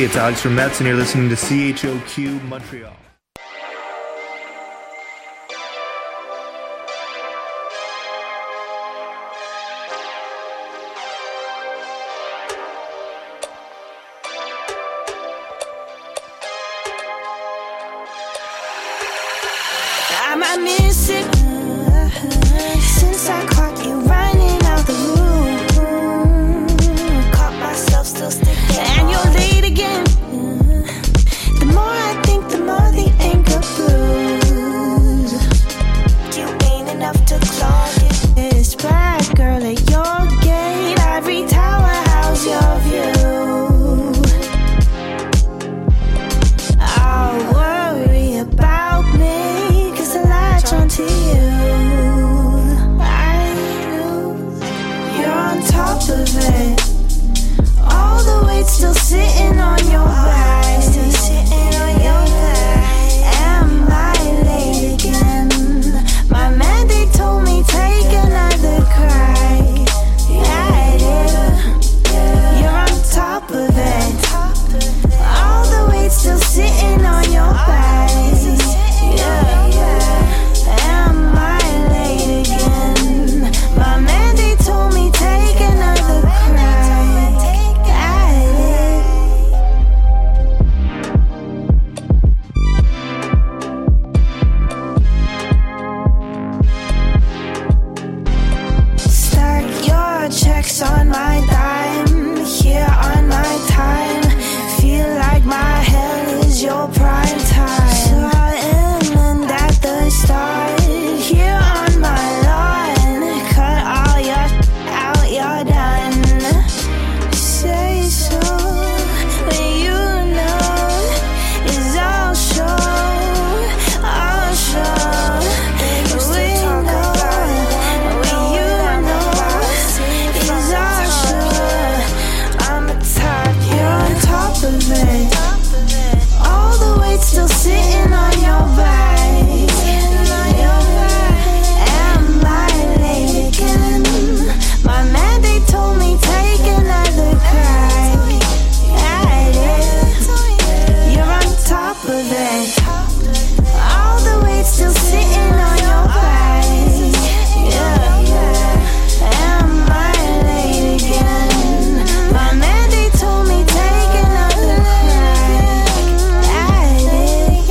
Hey, it's Alex from Metz, and you're listening to CHOQ Montreal. I miss it since I caught you running out the room. Caught myself still sticking, and you're late again. The more I think, the more the anger grows. You ain't enough to clog it. This bad girl at your gate. Every tower house your view. I'll worry about me. Onto you, you're on top of it. All the weight still sitting on your back. Still sitting on your back. Am I late again? My man, they told me take another crack. Yeah, you're on top of it. All the weight still sitting on your back. Yeah. Am I late again? My man, they told me take another crack at it. Stack your checks on my dime, here on my time. Feel like my hell is your prime time. So I am at the start. Here on my lawn, cut all your out, you're done. Say so, when you know it's all show, all show. We know, when you know it's all show. I'm a top, you're on top of it. All the weight still sitting on your back. My man, they told me take another crack at it. You're on top of it. All the weight still sitting on your back. Yeah. Am I late again? My man, they told me take another crack at it.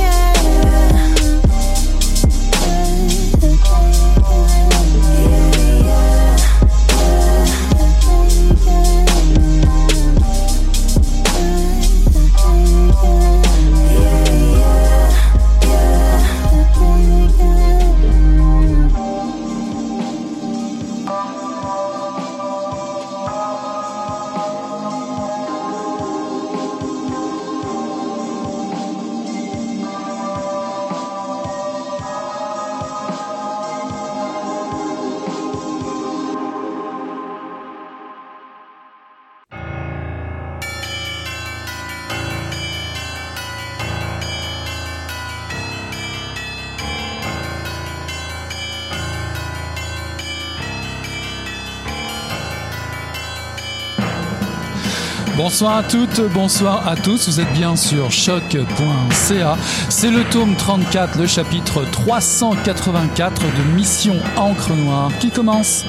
Bonsoir à toutes, bonsoir à tous, vous êtes bien sur choc.ca. C'est le tome 34, le chapitre 384 de Mission Encre Noire qui commence.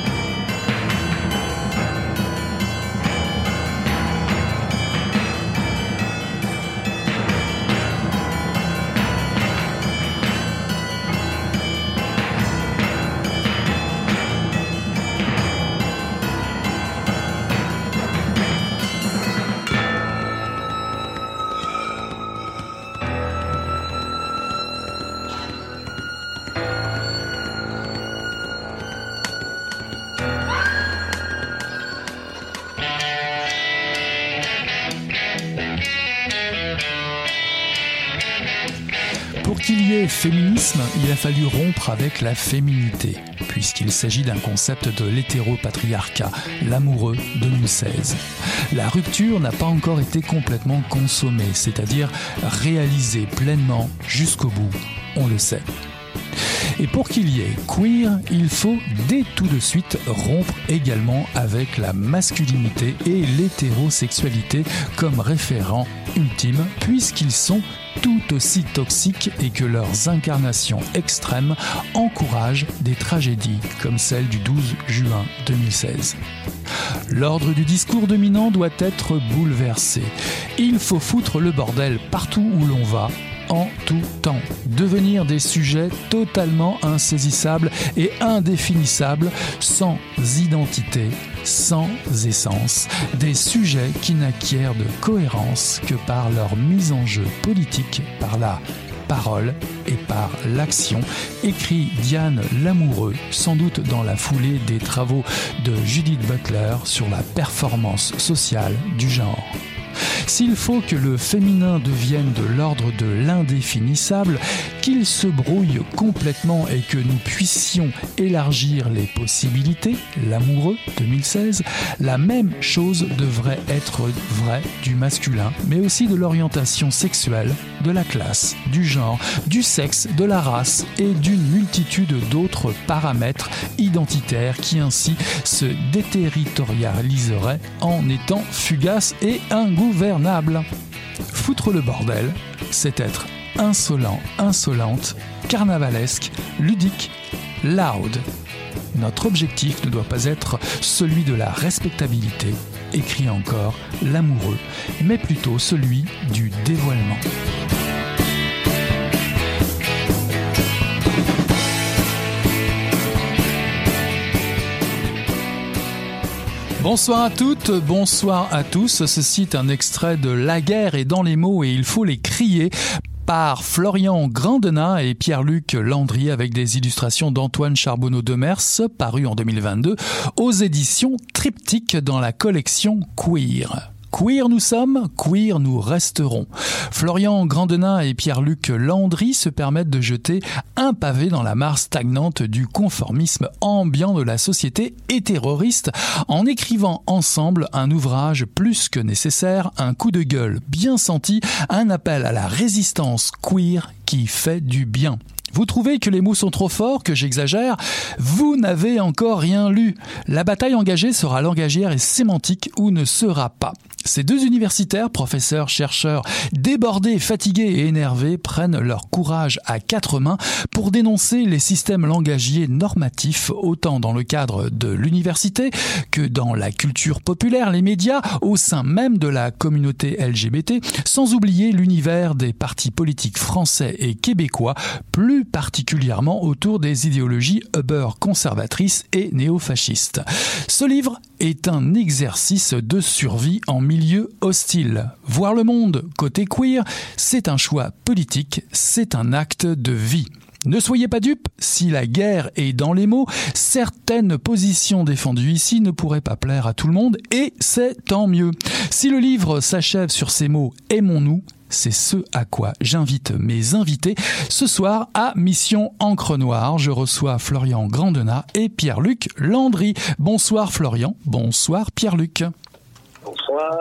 Féminisme, il a fallu rompre avec la féminité, puisqu'il s'agit d'un concept de l'hétéropatriarcat, l'amoureux 2016. La rupture n'a pas encore été complètement consommée, c'est-à-dire réalisée pleinement jusqu'au bout, on le sait. Et pour qu'il y ait queer, il faut dès tout de suite rompre également avec la masculinité et l'hétérosexualité comme référent ultime puisqu'ils sont tout aussi toxiques et que leurs incarnations extrêmes encouragent des tragédies comme celle du 12 juin 2016. L'ordre du discours dominant doit être bouleversé. Il faut foutre le bordel partout où l'on va, en tout temps. Devenir des sujets totalement insaisissables et indéfinissables, sans identité, sans essence. Des sujets qui n'acquièrent de cohérence que par leur mise en jeu politique, par la parole et par l'action, écrit Diane Lamoureux, sans doute dans la foulée des travaux de Judith Butler sur la performance sociale du genre. S'il faut que le féminin devienne de l'ordre de l'indéfinissable, qu'il se brouille complètement et que nous puissions élargir les possibilités, Lamoureux 2016, la même chose devrait être vraie du masculin, mais aussi de l'orientation sexuelle, de la classe, du genre, du sexe, de la race et d'une multitude d'autres paramètres identitaires qui ainsi se déterritorialiseraient en étant fugaces et ingouvernables. Foutre le bordel, c'est être insolent, insolente, carnavalesque, ludique, loud. Notre objectif ne doit pas être celui de la respectabilité, écrit encore Lamoureux, mais plutôt celui du dévoilement. Bonsoir à toutes, bonsoir à tous. Ceci est un extrait de La guerre est dans les mots et il faut les crier par Florian Grandena et Pierre-Luc Landry avec des illustrations d'Antoine Charbonneau-Demers paru en 2022 aux éditions Triptyque dans la collection Queer. Queer nous sommes, queer nous resterons. Florian Grandena et Pierre-Luc Landry se permettent de jeter un pavé dans la mare stagnante du conformisme ambiant de la société et terroriste en écrivant ensemble un ouvrage plus que nécessaire, un coup de gueule bien senti, un appel à la résistance queer qui fait du bien. Vous trouvez que les mots sont trop forts, que j'exagère? Vous n'avez encore rien lu. La bataille engagée sera langagière et sémantique ou ne sera pas. Ces deux universitaires, professeurs, chercheurs, débordés, fatigués et énervés, prennent leur courage à quatre mains pour dénoncer les systèmes langagiers normatifs, autant dans le cadre de l'université que dans la culture populaire, les médias, au sein même de la communauté LGBT, sans oublier l'univers des partis politiques français et québécois, plus particulièrement autour des idéologies uber-conservatrices et néofascistes. Ce livre est un exercice de survie en milieu hostile. Voir le monde côté queer, c'est un choix politique, c'est un acte de vie. Ne soyez pas dupes, si la guerre est dans les mots, certaines positions défendues ici ne pourraient pas plaire à tout le monde, et c'est tant mieux. Si le livre s'achève sur ces mots « Aimons-nous », c'est ce à quoi j'invite mes invités. Ce soir, à Mission Encre Noire, je reçois Florian Grandena et Pierre-Luc Landry. Bonsoir Florian, bonsoir Pierre-Luc. Bonsoir.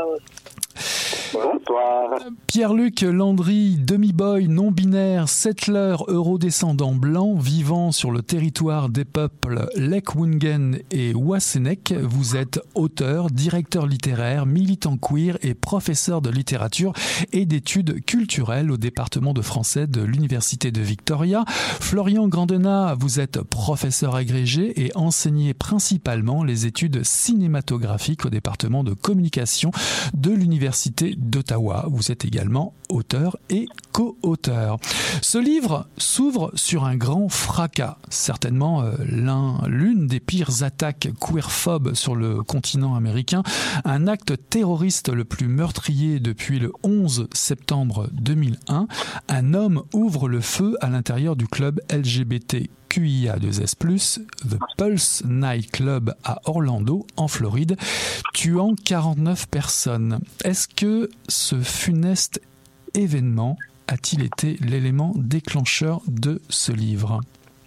Bonsoir. Pierre-Luc Landry, demi-boy, non-binaire, settler, eurodescendant blanc, vivant sur le territoire des peuples Lekwungen et Wassenec. Vous êtes auteur, directeur littéraire, militant queer et professeur de littérature et d'études culturelles au département de français de l'Université de Victoria. Florian Grandena, vous êtes professeur agrégé et enseignez principalement les études cinématographiques au département de communication de l'Université d'Ottawa. Vous êtes également auteur et co-auteur. Ce livre s'ouvre sur un grand fracas, certainement l'une des pires attaques queerphobes sur le continent américain, un acte terroriste le plus meurtrier depuis le 11 septembre 2001. Un homme ouvre le feu à l'intérieur du club LGBT QIA2S+, The Pulse Night Club à Orlando, en Floride, tuant 49 personnes. Est-ce que ce funeste événement a-t-il été l'élément déclencheur de ce livre ?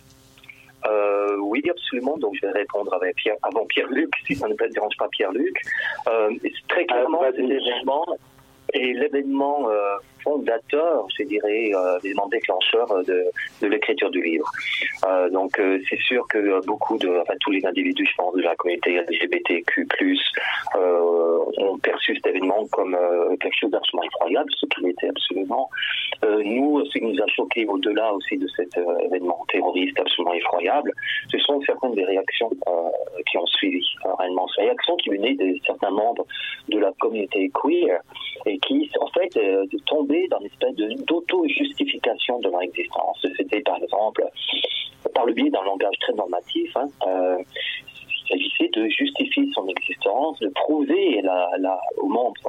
Oui, absolument. Donc, je vais répondre avant Pierre-Luc, si ça ne dérange pas Pierre-Luc. Très clairement, cet événement est l'événement fondateurs, je dirais, l'élément déclencheur de l'écriture du livre. Donc c'est sûr que tous les individus, je pense, de la communauté LGBTQ+, ont perçu cet événement comme quelque chose d'absolument effroyable, ce qui l'était absolument. Nous, ce qui nous a choqué au-delà aussi de cet événement terroriste absolument effroyable, ce sont certaines des réactions qui ont suivi réellement. Ces réactions qui venaient de certains membres de la communauté queer et qui, en fait, tombaient dans une espèce d'auto-justification de leur existence. C'était, par exemple, par le biais d'un langage très normatif, il s'agissait de justifier son existence, de prouver aux membres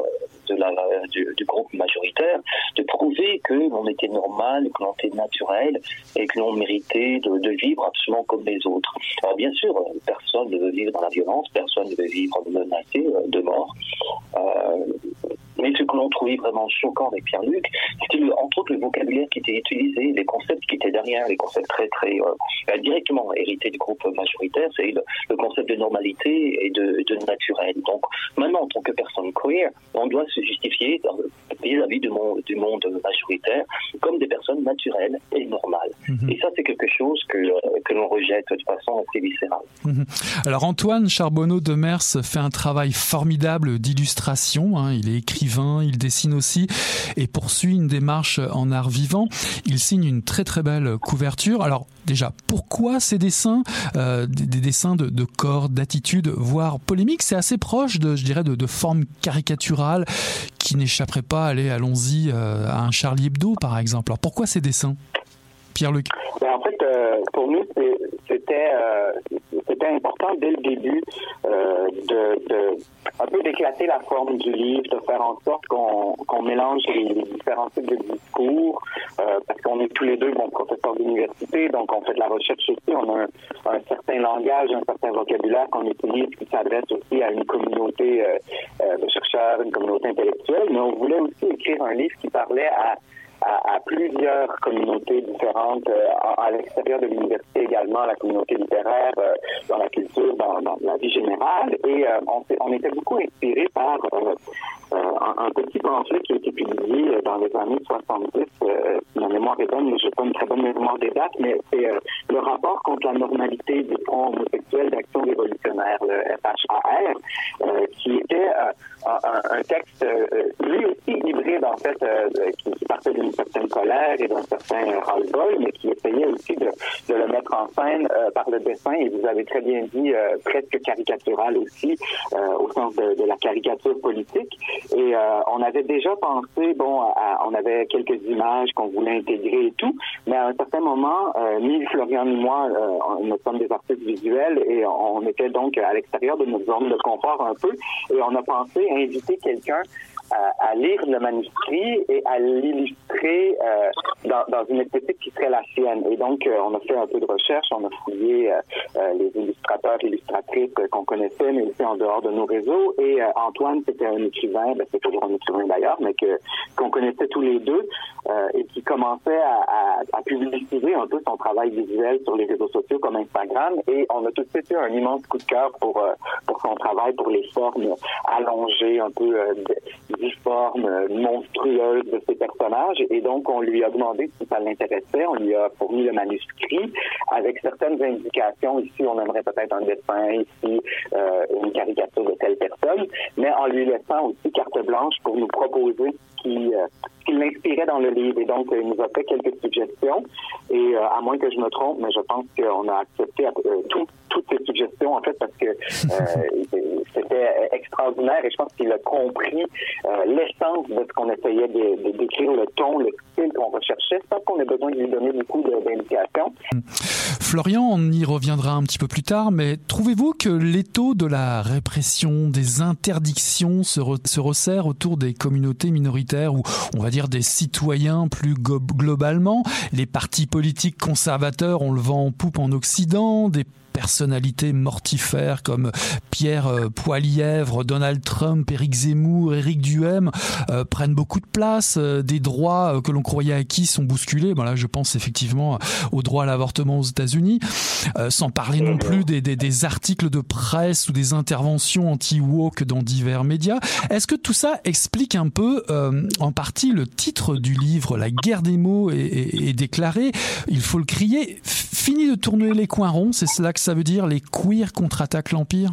du groupe majoritaire, de prouver que l'on était normal, que l'on était naturel et que l'on méritait de vivre absolument comme les autres. Alors bien sûr, personne ne veut vivre dans la violence, personne ne veut vivre menacé de mort. Mais ce que l'on trouvait vraiment choquant avec Pierre-Luc, c'était entre autres le vocabulaire qui était utilisé, les concepts qui étaient derrière, les concepts très directement hérités du groupe majoritaire, c'est le concept de normalité et de naturel. Donc maintenant, en tant que personne queer, on doit se justifier vis-à-vis du monde majoritaire comme des personnes naturelles et normales. Mm-hmm. Et ça, c'est quelque chose que l'on rejette de façon assez viscérale. Mm-hmm. Alors Antoine Charbonneau de Mers fait un travail formidable d'illustration. Il est écrivain, il dessine aussi et poursuit une démarche en art vivant. Il signe une très très belle couverture. Alors déjà, pourquoi ces dessins, des dessins de corps, d'attitude, voire polémiques? C'est assez proche de formes caricaturales qui n'échapperaient pas, allons-y, à un Charlie Hebdo par exemple. Alors pourquoi ces dessins, Pierre-Luc? En fait, pour nous, c'était important dès le début de un peu d'éclater la forme du livre, de faire en sorte qu'on mélange les différents types de discours, parce qu'on est tous les deux professeurs d'université, donc on fait de la recherche aussi, on a un certain langage, un certain vocabulaire qu'on utilise qui s'adresse aussi à une communauté de chercheurs, une communauté intellectuelle, mais on voulait aussi écrire un livre qui parlait à plusieurs communautés différentes à l'extérieur de l'université également, la communauté littéraire, dans la culture, dans la vie générale. Et on était beaucoup inspiré par un petit pamphlet qui a été publié dans les années 70. Ma mémoire est bonne, mais je n'ai pas une très bonne mémoire des dates, mais c'est le rapport contre la normalité du Front homosexuel d'action révolutionnaire, le FHAR, qui était un texte lui aussi hybride en fait, qui partait d'une certaine colère et d'un certain ras-le-bol, mais qui essayait aussi de le mettre en scène par le dessin, et vous avez très bien dit, presque caricatural aussi, au sens de la caricature politique. Et on avait déjà pensé, on avait quelques images qu'on voulait intégrer et tout, mais à un certain moment, ni Florian ni moi, nous sommes des artistes visuels et on était donc à l'extérieur de notre zone de confort un peu, et on a pensé inviter quelqu'un à lire le manuscrit et à l'illustrer dans une esthétique qui serait la sienne. Et donc, on a fait un peu de recherche, on a fouillé les illustrateurs, illustratrices qu'on connaissait, mais aussi en dehors de nos réseaux. Et Antoine, c'était un écrivain, c'est toujours un écrivain d'ailleurs, mais qu'on connaissait tous les deux et qui commençait à publiciser un peu son travail visuel sur les réseaux sociaux comme Instagram. Et on a tout de suite eu un immense coup de cœur pour son travail, pour les formes allongées, un peu difforme, monstrueuse de ces personnages, et donc on lui a demandé si ça l'intéressait, on lui a fourni le manuscrit avec certaines indications. Ici on aimerait peut-être un dessin, ici une caricature de telle personne, mais en lui laissant aussi carte blanche pour nous proposer ce qui l'inspirait dans le livre. Et donc, il nous a fait quelques suggestions. Et à moins que je me trompe, mais je pense qu'on a accepté toutes ces suggestions, en fait, parce que c'était extraordinaire. Et je pense qu'il a compris l'essence de ce qu'on essayait de décrire, le ton, le style qu'on recherchait, sans qu'on ait besoin de lui donner beaucoup d'indications. Florian, on y reviendra un petit peu plus tard, mais trouvez-vous que l'étau de la répression, des interdictions se resserre autour des communautés minoritaires, ou on va dire des citoyens plus globalement? Les partis politiques conservateurs ont le vent en poupe en Occident, des personnalités mortifères comme Pierre Poilièvre, Donald Trump, Éric Zemmour, Éric Duhem prennent beaucoup de place. Des droits que l'on croyait acquis sont bousculés. Bon, là, je pense effectivement au droit à l'avortement aux États-Unis, sans parler non plus des articles de presse ou des interventions anti-woke dans divers médias. Est-ce que tout ça explique un peu, en partie, le titre du livre, La guerre des mots est déclarée, il faut le crier, fini de tourner les coins ronds, c'est cela que ça veut dire, les queers contre-attaquent l'Empire?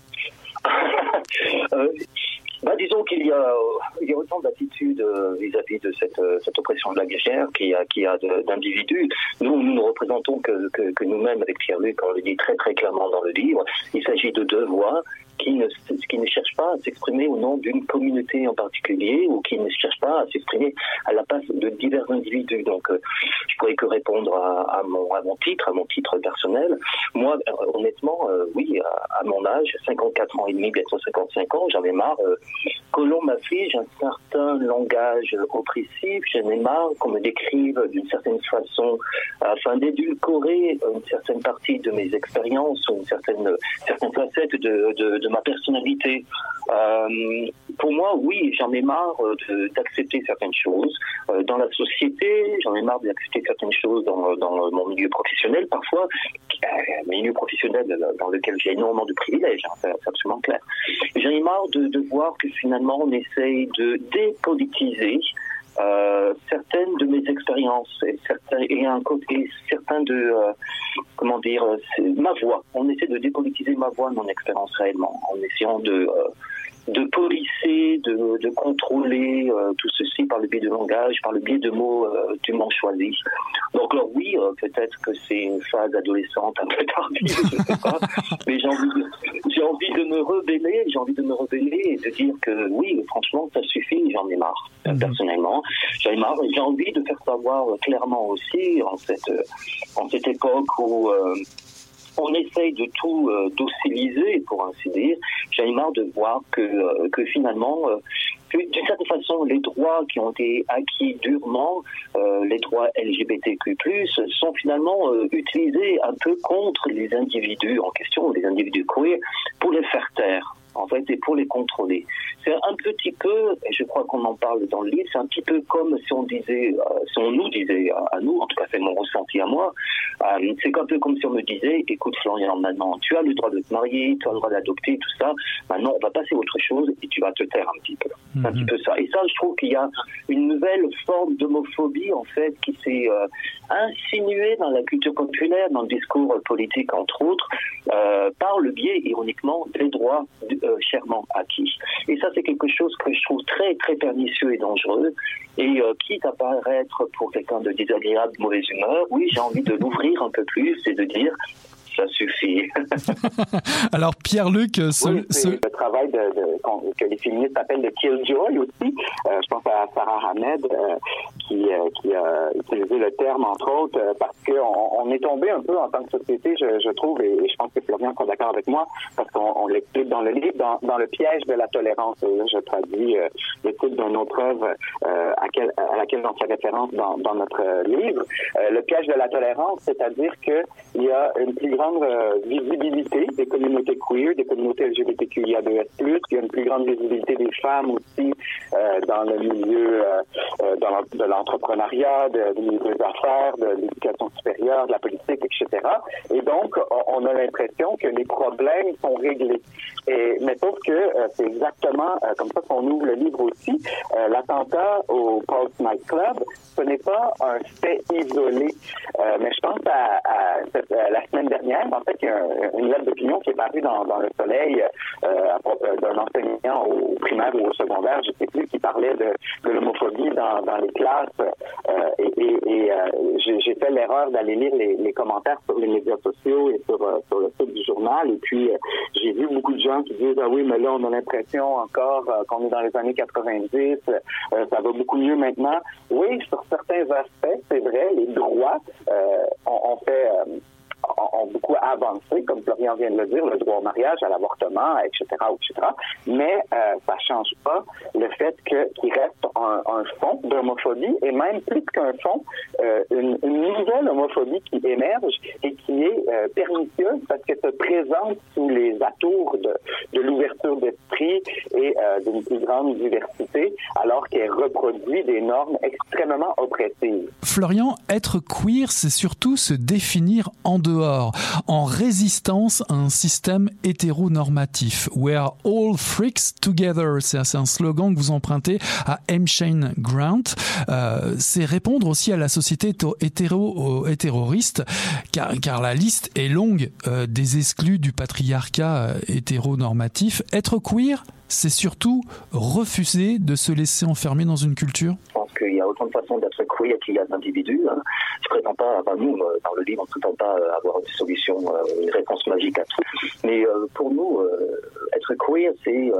Disons qu'il y a autant d'attitudes vis-à-vis de cette oppression de la guerre qu'il y a d'individus. Nous ne représentons que nous-mêmes avec Pierre-Luc, on le dit très très clairement dans le livre. Il s'agit de deux voix qui ne cherchent pas à s'exprimer au nom d'une communauté en particulier ou qui ne cherchent pas à s'exprimer à la place de divers individus. Donc, je pourrais que répondre à mon titre personnel. Moi, honnêtement, oui, à mon âge, 54 ans et demi, bientôt 55 ans, j'en ai marre que l'on m'affiche un certain langage oppressif, j'en ai marre qu'on me décrive d'une certaine façon afin d'édulcorer une certaine partie de mes expériences ou certaines facettes de ma personnalité. Pour moi, oui, j'en ai marre d'accepter certaines choses dans la société, j'en ai marre d'accepter certaines choses dans mon milieu professionnel parfois, milieu professionnel dans lequel j'ai énormément de privilèges, c'est absolument clair. J'en ai marre de voir que finalement on essaye de dépolitiser certaines de mes expériences et certains de ma voix. On essaie de dépolitiser ma voix, mon expérience réellement, en essayant de policer, de contrôler tout ceci par le biais de langage, par le biais de mots dûment choisis. Donc alors oui, peut-être que c'est une phase adolescente un peu tardive, je ne sais pas, mais j'ai envie de me rebeller et de dire que oui, franchement, ça suffit, j'en ai marre, personnellement. J'en ai marre et j'ai envie de faire savoir clairement aussi, en cette époque où on essaye de tout dociliser, pour ainsi dire. J'en ai marre de voir que finalement, d'une certaine façon, les droits qui ont été acquis durement, les droits LGBTQ+, sont finalement utilisés un peu contre les individus en question, les individus queer, pour les faire taire, en fait, et pour les contrôler. C'est un petit peu, et je crois qu'on en parle dans le livre, c'est un petit peu comme si on nous disait à nous, en tout cas c'est mon ressenti à moi, c'est un peu comme si on me disait, écoute Florian, maintenant tu as le droit de te marier, tu as le droit d'adopter, tout ça, maintenant on va passer à autre chose et tu vas te taire un petit peu. C'est un petit peu ça. Et ça, je trouve qu'il y a une nouvelle forme d'homophobie, en fait, qui s'est insinuée dans la culture populaire, dans le discours politique, entre autres, par le biais, ironiquement, des droits chèrement acquis. Et ça, c'est quelque chose que je trouve très, très pernicieux et dangereux. Et quitte à paraître pour quelqu'un de désagréable, de mauvaise humeur, oui, j'ai envie de l'ouvrir un peu plus et de dire ça suffit. Alors Pierre-Luc, c'est le travail que les féministes appellent de killjoy aussi. Je pense à Sarah Ahmed qui a utilisé le terme entre autres parce qu'on est tombé un peu en tant que société, je trouve, et je pense que Florian est d'accord avec moi, parce qu'on l'explique dans le livre, dans le piège de la tolérance. Là, je traduis le titre d'une autre œuvre à laquelle on fait référence dans notre livre. Le piège de la tolérance, c'est-à-dire qu'il y a une plus grande visibilité des communautés queer, des communautés LGBTQIA2S+, il y a une plus grande visibilité des femmes aussi dans le milieu de l'entrepreneuriat, du milieu des affaires, de l'éducation supérieure, de la politique, etc. Et donc, on a l'impression que les problèmes sont réglés. Mais sauf que c'est exactement comme ça qu'on ouvre le livre aussi. L'attentat au Pulse Night Club, ce n'est pas un fait isolé. Mais je pense à la semaine dernière, en fait, il y a une lettre d'opinion qui est parue dans Le Soleil d'un enseignant au primaire ou au secondaire, je ne sais plus, qui parlait de l'homophobie dans les classes. Et j'ai fait l'erreur d'aller lire les commentaires sur les médias sociaux et sur le site du journal. Et puis, j'ai vu beaucoup de gens qui disent « Ah oui, mais là, on a l'impression encore qu'on est dans les années 90, ça va beaucoup mieux maintenant. » Oui, sur certains aspects, c'est vrai, les droits ont fait ont beaucoup avancé, comme Florian vient de le dire, le droit au mariage, à l'avortement, etc., etc. Mais ça change pas le fait qu'il reste un fond d'homophobie, et même plus qu'un fond, une nouvelle homophobie qui émerge et qui est pernicieuse parce qu'elle se présente sous les atours de l'ouverture d'esprit et d'une plus grande diversité, alors qu'elle reproduit des normes extrêmement oppressives. Florian, être queer, c'est surtout se définir en dehors, en résistance à un système hétéronormatif. We're all freaks together. C'est un slogan que vous empruntez à M. Shane Grant. C'est répondre aussi à la société hétéroriste, car la liste est longue des exclus du patriarcat hétéronormatif. Être queer, c'est surtout refuser de se laisser enfermer dans une culture? Je pense qu'il y a autant de façons d'être queer qu'il y a d'individus. Je prétends pas, nous, dans le livre, on ne prétend pas avoir une solution, une réponse magique à tout. Mais pour nous, être queer, c'est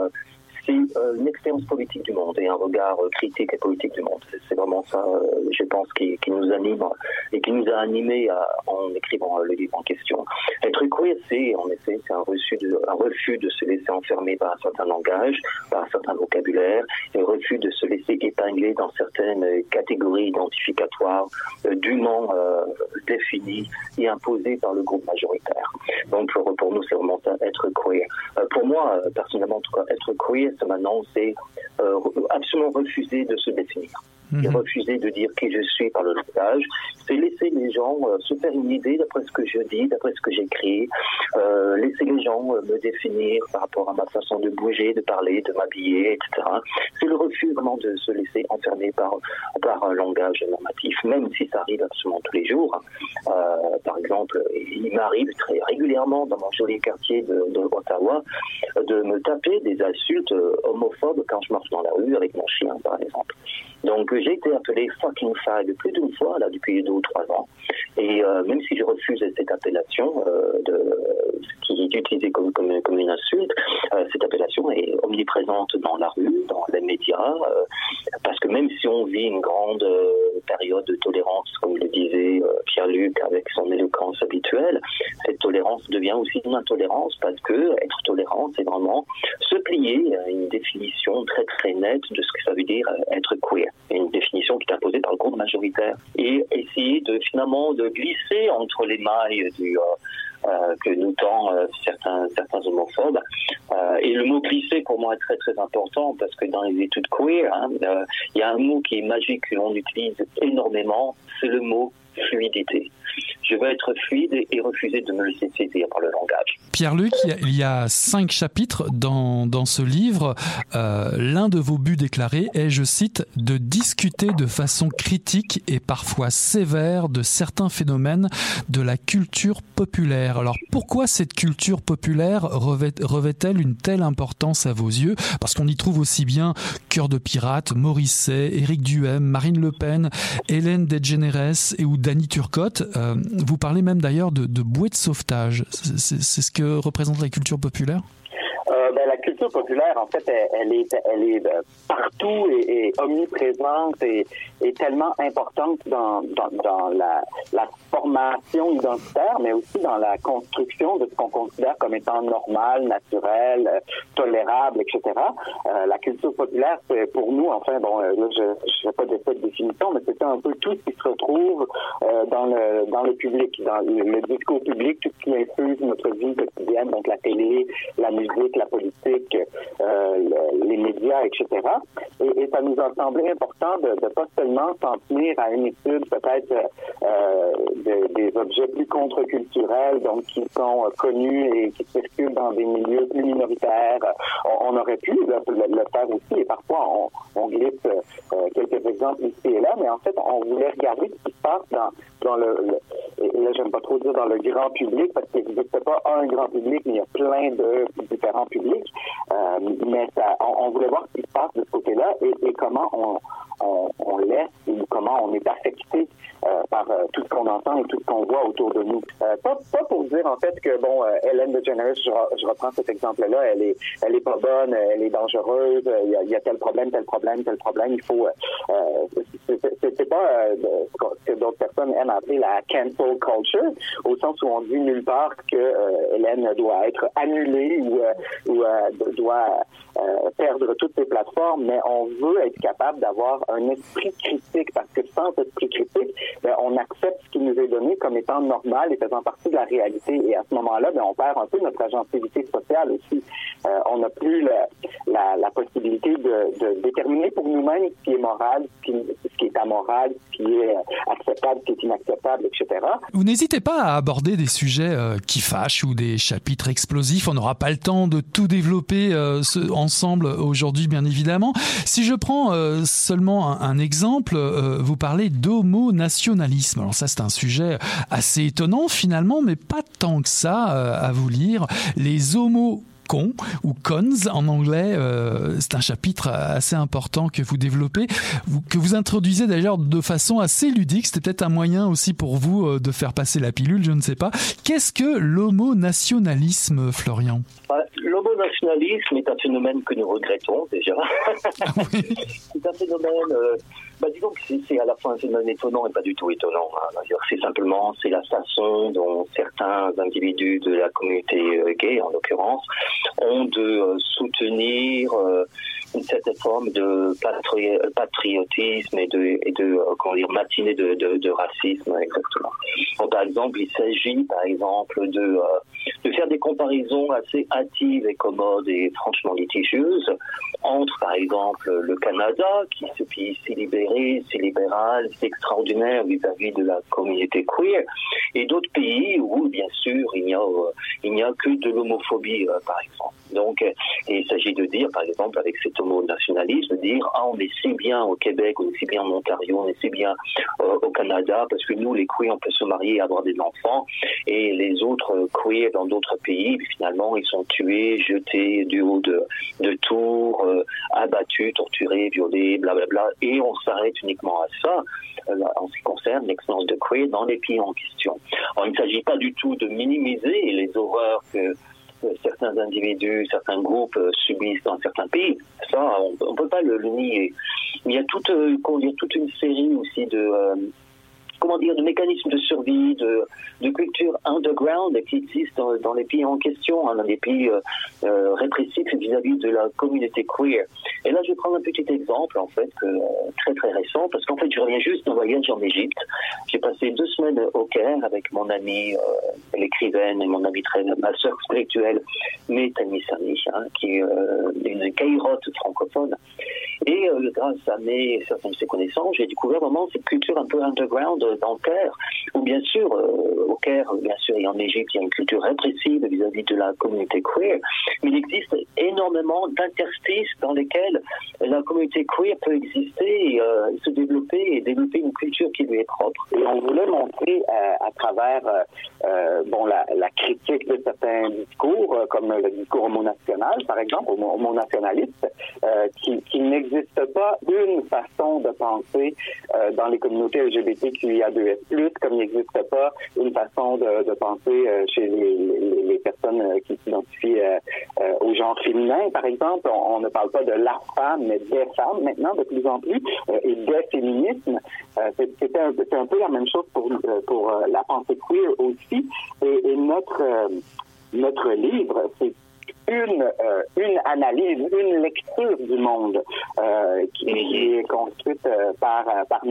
une expérience politique du monde et un regard critique et politique du monde. C'est vraiment ça, je pense, qui nous anime et qui nous a animés en écrivant le livre en question. Être queer, c'est en effet un refus de se laisser enfermer par un certain langage, par un certain vocabulaire, et un refus de se laisser épingler dans certaines catégories identificatoires dûment définies et imposées par le groupe majoritaire. Donc pour nous, c'est vraiment ça, être queer. Pour moi, personnellement, en tout cas, être queer, maintenant, c'est absolument refuser de se définir. Et refuser de dire qui je suis par le langage, c'est laisser les gens se faire une idée d'après ce que je dis, d'après ce que j'écris, laisser les gens me définir par rapport à ma façon de bouger, de parler, de m'habiller, etc. C'est le refus vraiment de se laisser enfermer par un langage normatif, même si ça arrive absolument tous les jours. Par exemple, il m'arrive très régulièrement dans mon joli quartier de Ottawa de me taper des insultes homophobes quand je marche dans la rue avec mon chien, par exemple. Donc j'ai été appelé fucking fag plus d'une fois là depuis 2 ou 3 ans, et même si je refuse cette appellation qui est utilisée comme une insulte, cette appellation est omniprésente dans la rue, dans les médias, parce que même si on vit une grande période de tolérance, comme le disait Pierre-Luc avec son éloquence habituelle, cette tolérance devient aussi une intolérance, parce que être tolérant, c'est vraiment se plier à une définition très très nette de ce que ça veut dire être queer. Une définition qui est imposée par le groupe majoritaire, et essayer finalement de glisser entre les mailles que nous tend certains homophobes. Et le mot glisser pour moi est très très important, parce que dans les études queer, il y a un mot qui est magique que l'on utilise énormément, c'est le mot fluidité. Je veux être fluide et refuser de me laisser saisir par le langage. Pierre-Luc, il y a 5 chapitres dans ce livre. L'un de vos buts déclarés est, je cite, de discuter de façon critique et parfois sévère de certains phénomènes de la culture populaire. Alors pourquoi cette culture populaire revêt-elle une telle importance à vos yeux? Parce qu'on y trouve aussi bien Cœur de pirate, Morisset, Éric Duhem, Marine Le Pen, Hélène DeGeneres ou Danny Turcotte. Vous parlez même d'ailleurs de bouée de sauvetage. C'est ce que représente la culture populaire? La culture populaire, en fait, elle est partout et omniprésente et tellement importante dans la formation identitaire, mais aussi dans la construction de ce qu'on considère comme étant normal, naturel, tolérable, etc. La culture populaire, c'est pour nous, enfin, là, je ne fais pas de cette définition, mais c'est un peu tout ce qui se retrouve dans le public, dans le discours public, tout ce qui infuse notre vie quotidienne, donc la télé, la musique, la politique, les médias, etc. Et ça nous a semblé important de pas seulement s'en tenir à une étude peut-être des objets plus contre-culturels, donc qui sont connus et qui circulent dans des milieux plus minoritaires. On aurait pu le faire aussi, et parfois on glisse quelques exemples ici et là, mais en fait on voulait regarder ce qui se passe dans et là j'aime pas trop dire dans le grand public, parce qu'il n'existe pas un grand public, mais il y a plein de différents publics, mais on voulait voir ce qui se passe de ce côté-là et comment on laisse ou comment on est affecté par tout ce qu'on entend et tout ce qu'on voit autour de nous. Pas pour dire en fait que Ellen DeGeneres, je reprends cet exemple-là, elle est pas bonne, elle est dangereuse, il y a tel problème. Il faut c'est pas ce que d'autres personnes aiment appeler la cancel culture, au sens où on dit nulle part que Ellen doit être annulée ou doit perdre toutes ses plateformes, mais on veut être capable d'avoir un esprit critique, parce que sans esprit critique, on accepte ce qui nous est donné comme étant normal et faisant partie de la réalité. Et à ce moment-là, on perd un peu notre agentivité sociale aussi. On n'a plus la possibilité de déterminer pour nous-mêmes ce qui est moral, ce qui est amoral, ce qui est acceptable, ce qui est inacceptable, etc. Vous n'hésitez pas à aborder des sujets qui fâchent ou des chapitres explosifs. On n'aura pas le temps de tout développer ensemble aujourd'hui, bien évidemment. Si je prends seulement un exemple, vous parlez d'homonationalisme. Alors ça, c'est un sujet assez étonnant finalement, mais pas tant que ça à vous lire. Les homos cons ou cons en anglais, c'est un chapitre assez important que vous développez, que vous introduisez d'ailleurs de façon assez ludique. C'était peut-être un moyen aussi pour vous de faire passer la pilule, je ne sais pas. Qu'est-ce que l'homonationalisme, Florian ? L'homonationalisme est un phénomène que nous regrettons déjà. Oui. C'est un phénomène, disons que c'est à la fois un phénomène étonnant et pas du tout étonnant. C'est la façon dont certains individus de la communauté gay, en l'occurrence, ont de soutenir une certaine forme de patriotisme et de matinée de racisme, exactement. Donc, par exemple, il s'agit, de faire des comparaisons assez hâtives et commodes et franchement litigieuses entre, par exemple, le Canada, qui est ce pays si libéré, si libéral, si extraordinaire vis-à-vis de la communauté queer, et d'autres pays où, bien sûr, il n'y a que de l'homophobie, par exemple. Donc, il s'agit de dire, par exemple, avec cet homonationalisme, de dire on est si bien au Québec, on est si bien en Ontario, on est si bien au Canada, parce que nous, les queers, on peut se marier et avoir des enfants, et les autres queers dans d'autres pays, finalement, ils sont tués, jetés du haut de tours, abattus, torturés, violés, blablabla, et on s'arrête uniquement à ça en ce qui concerne l'existence de queer dans les pays en question. Alors, il ne s'agit pas du tout de minimiser les horreurs que certains individus, certains groupes subissent dans certains pays. Ça, on peut pas le nier. Mais il y a toute une série aussi de mécanismes de survie, de culture underground qui existent dans les pays en question, dans les pays répressifs vis-à-vis de la communauté queer. Et là, je vais prendre un petit exemple, en fait, très très récent, parce qu'en fait, je reviens juste d'un voyage en Égypte. J'ai passé 2 semaines au Caire avec mon amie, l'écrivaine, et ma sœur spirituelle, Tani Sani, qui est une cairote francophone. Et grâce à certaines de ses connaissances, j'ai découvert vraiment cette culture un peu underground dans le Caire, où bien sûr, au Caire, bien sûr, et en Égypte, il y a une culture répressive vis-à-vis de la communauté queer, mais il existe énormément d'interstices dans lesquels la communauté queer peut exister et se développer et développer une culture qui lui est propre. Et on voulait montrer à travers la critique de certains discours, comme le discours homonational, par exemple, homonationaliste, qui n'existe pas une façon de penser dans les communautés LGBTQIA2S+, comme il n'existe pas une façon de penser chez les personnes qui s'identifient au genre féminin, par exemple. On ne parle pas de la femme, mais des femmes maintenant, de plus en plus, et des féminismes. C'est un peu la même chose pour la pensée queer aussi. Et notre livre, c'est une analyse, une lecture du monde qui est construite par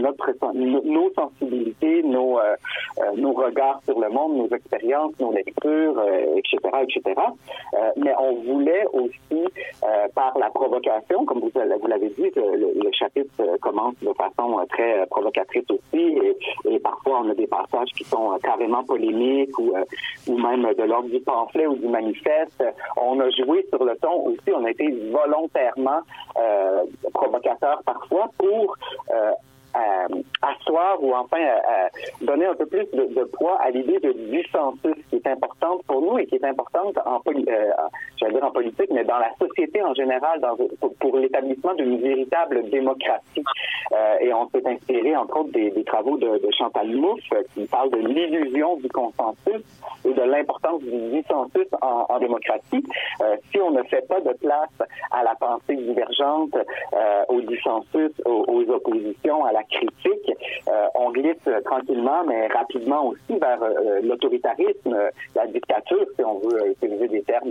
nos sensibilités, nos regards sur le monde, nos expériences, nos lectures, etc. Mais on voulait aussi, par la provocation, comme vous l'avez dit, le chapitre commence de façon très provocatrice aussi, et parfois on a des passages qui sont carrément polémiques ou même de l'ordre du pamphlet ou du manifeste. On a joué sur le ton aussi, on a été volontairement provocateur parfois pour asseoir ou enfin donner un peu plus de poids à l'idée de dissensus qui est importante pour nous et qui est importante en politique, mais dans la société en général, pour l'établissement d'une véritable démocratie. Et on s'est inspiré, entre autres, des travaux de Chantal Mouffe qui parle de l'illusion du consensus et de l'importance du dissensus en démocratie. Si on ne fait pas de place à la pensée divergente, au dissensus, aux oppositions, à la critique, on glisse tranquillement, mais rapidement aussi vers l'autoritarisme, la dictature, si on veut utiliser des termes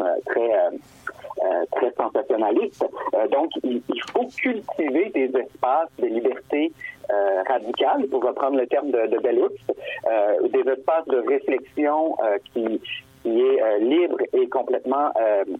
très sensationnalistes. Donc, il faut cultiver des espaces de liberté radicale, pour reprendre le terme de Bellux, des espaces de réflexion qui est libre et complètement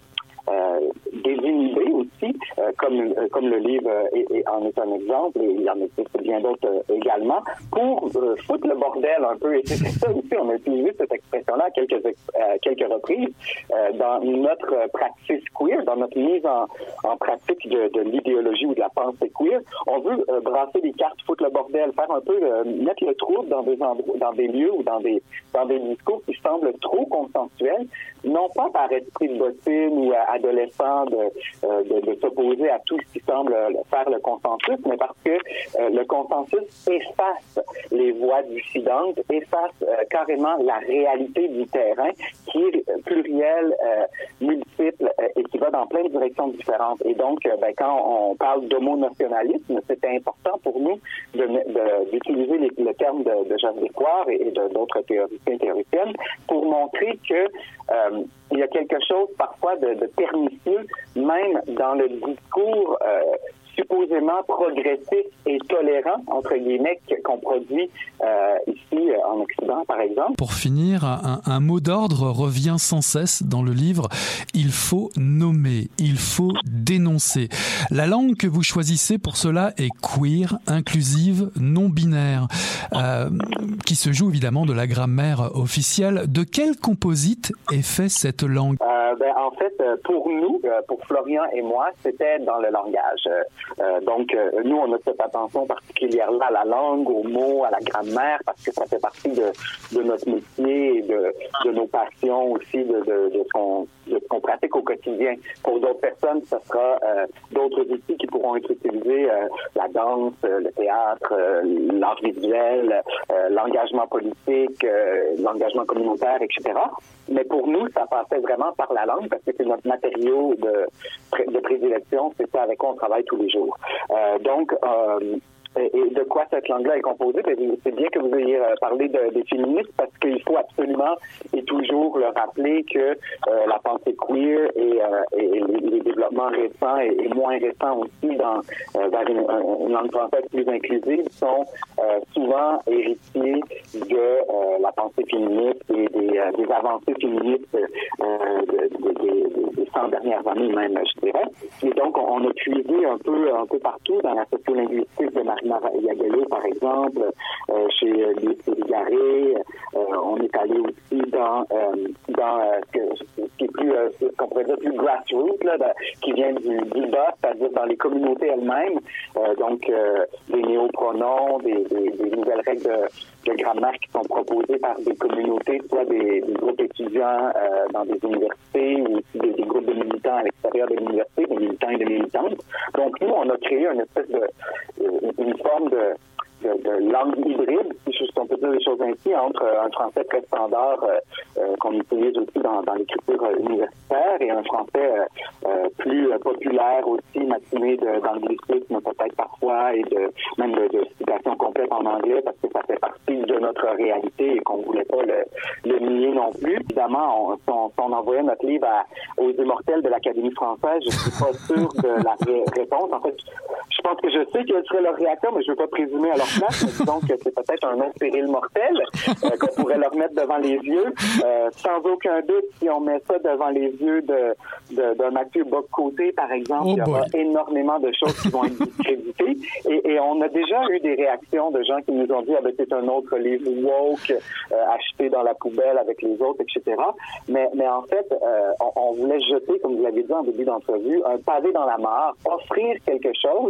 désinhibé aussi, comme le livre en est un exemple, et il y en existe bien d'autres également, pour foutre le bordel un peu. Et c'est ça aussi, on a utilisé cette expression-là à quelques reprises dans notre praxis queer, dans notre mise en pratique de l'idéologie ou de la pensée queer. On veut brasser les cartes, foutre le bordel, faire un peu mettre le trouble dans des endroits, dans des lieux ou dans des discours qui semblent trop consensuels, non pas par esprit de bottine ou adolescent de s'opposer à tout ce qui semble faire le consensus, mais parce que le consensus efface les voix dissidentes, efface carrément la réalité du terrain qui est plurielle, multiple et qui va dans plein de directions différentes. Et donc, quand on parle d'homonationalisme, c'était important pour nous d'utiliser le terme de Jacques Descoings et d'autres théoriciennes pour montrer que il y a quelque chose parfois de pernicieux, même dans le discours supposément progressif et tolérant, entre guillemets, qu'on produit ici en Occident, par exemple. Pour finir, un mot d'ordre revient sans cesse dans le livre. Il faut nommer, il faut dénoncer. La langue que vous choisissez pour cela est queer, inclusive, non-binaire, qui se joue évidemment de la grammaire officielle. De quel composite est faite cette langue? En fait, pour nous, pour Florian et moi, c'était dans le langage. Donc, nous, on a cette attention particulière-là à la langue, aux mots, à la grammaire, parce que ça fait partie de notre métier et de nos passions aussi, de ce qu'on pratique au quotidien. Pour d'autres personnes, ce sera d'autres outils qui pourront être utilisés, la danse, le théâtre, l'art visuel, l'engagement politique, l'engagement communautaire, etc. Mais pour nous, ça passait vraiment par la langue parce que c'est notre matériau de prédilection, c'est ça avec quoi on travaille tous les jours. Et de quoi cette langue-là est composée? C'est bien que vous ayez parlé des féministes parce qu'il faut absolument et toujours le rappeler que la pensée queer et les développements récents et moins récents aussi vers une langue française plus inclusive sont souvent héritiers de la pensée féministe et des avancées féministes des 100 dernières années même, je dirais. Et donc, on a puisé un peu partout dans la sociolinguistique de Marina Yagello, par exemple, chez Lucie Garé. On est allé aussi dans ce qui est plus, qu'on pourrait dire plus grassroots, qui vient du bas, c'est-à-dire dans les communautés elles-mêmes. Donc, des néopronoms, des nouvelles règles de grammaire qui sont proposées par des communautés, soit des groupes étudiants dans des universités ou des groupes de militants à l'extérieur de l'université, des militants et des militantes. Donc, nous, on a créé une espèce une forme de langue hybride, si on peut dire les choses ainsi, entre un français très standard qu'on utilise aussi dans l'écriture universitaire et un français plus populaire aussi, matiné d'anglicisme peut-être parfois et même de citation complète en anglais parce que ça fait partie de notre réalité et qu'on ne voulait pas le nier non plus. Évidemment, si on envoyait notre livre aux immortels de l'Académie française, je suis pas sûr de la réponse. En fait, je pense que je sais quelle serait leur réaction, mais je ne veux pas présumer à leur place. Mais disons que c'est peut-être un nom péril mortel qu'on pourrait leur mettre devant les yeux. Sans aucun doute, si on met ça devant les yeux de Mathieu Bock-Côté, par exemple, il y aura énormément de choses qui vont être discréditées. Et on a déjà eu des réactions de gens qui nous ont dit « Ah ben c'est un autre livre woke acheté dans la poubelle avec les autres, etc. » Mais en fait, on voulait jeter, comme vous l'avez dit en début d'entrevue, un pavé dans la mare, offrir quelque chose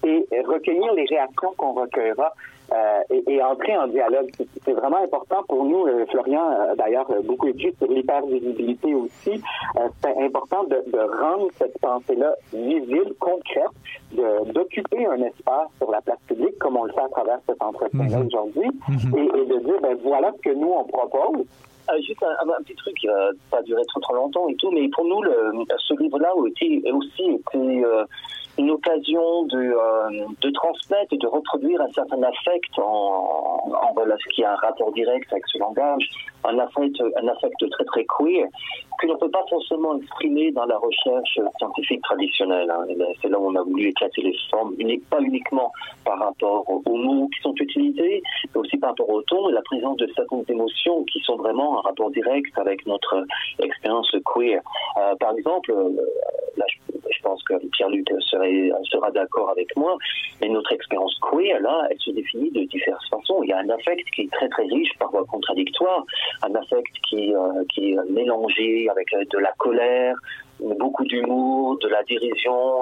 et recueillir les réactions qu'on recueillera et entrer en dialogue. C'est vraiment important pour nous. Florian, d'ailleurs, beaucoup écrit sur l'hypervisibilité aussi. C'est important de rendre cette pensée-là visible, concrète, d'occuper un espace sur la place publique, comme on le fait à travers cet entretien-là aujourd'hui, et de dire, voilà ce que nous, on propose. Juste un petit truc qui va pas durer trop longtemps et tout, mais pour nous, ce livre-là a aussi été une occasion de transmettre et de reproduire un certain affect en relation, qui a un rapport direct avec ce langage, un affect très très queer, que l'on peut pas forcément exprimer dans la recherche scientifique traditionnelle. C'est là où on a voulu éclater les formes, pas uniquement par rapport aux mots qui sont utilisés, mais aussi par rapport au ton et la présence de certaines émotions qui sont vraiment en rapport direct avec notre expérience queer. Par exemple, là, je pense que Pierre-Luc sera d'accord avec moi, mais notre expérience queer, là, elle se définit de diverses façons. Il y a un affect qui est très très riche, parfois contradictoire, un affect qui est mélangé avec de la colère, beaucoup d'humour, de la dérision,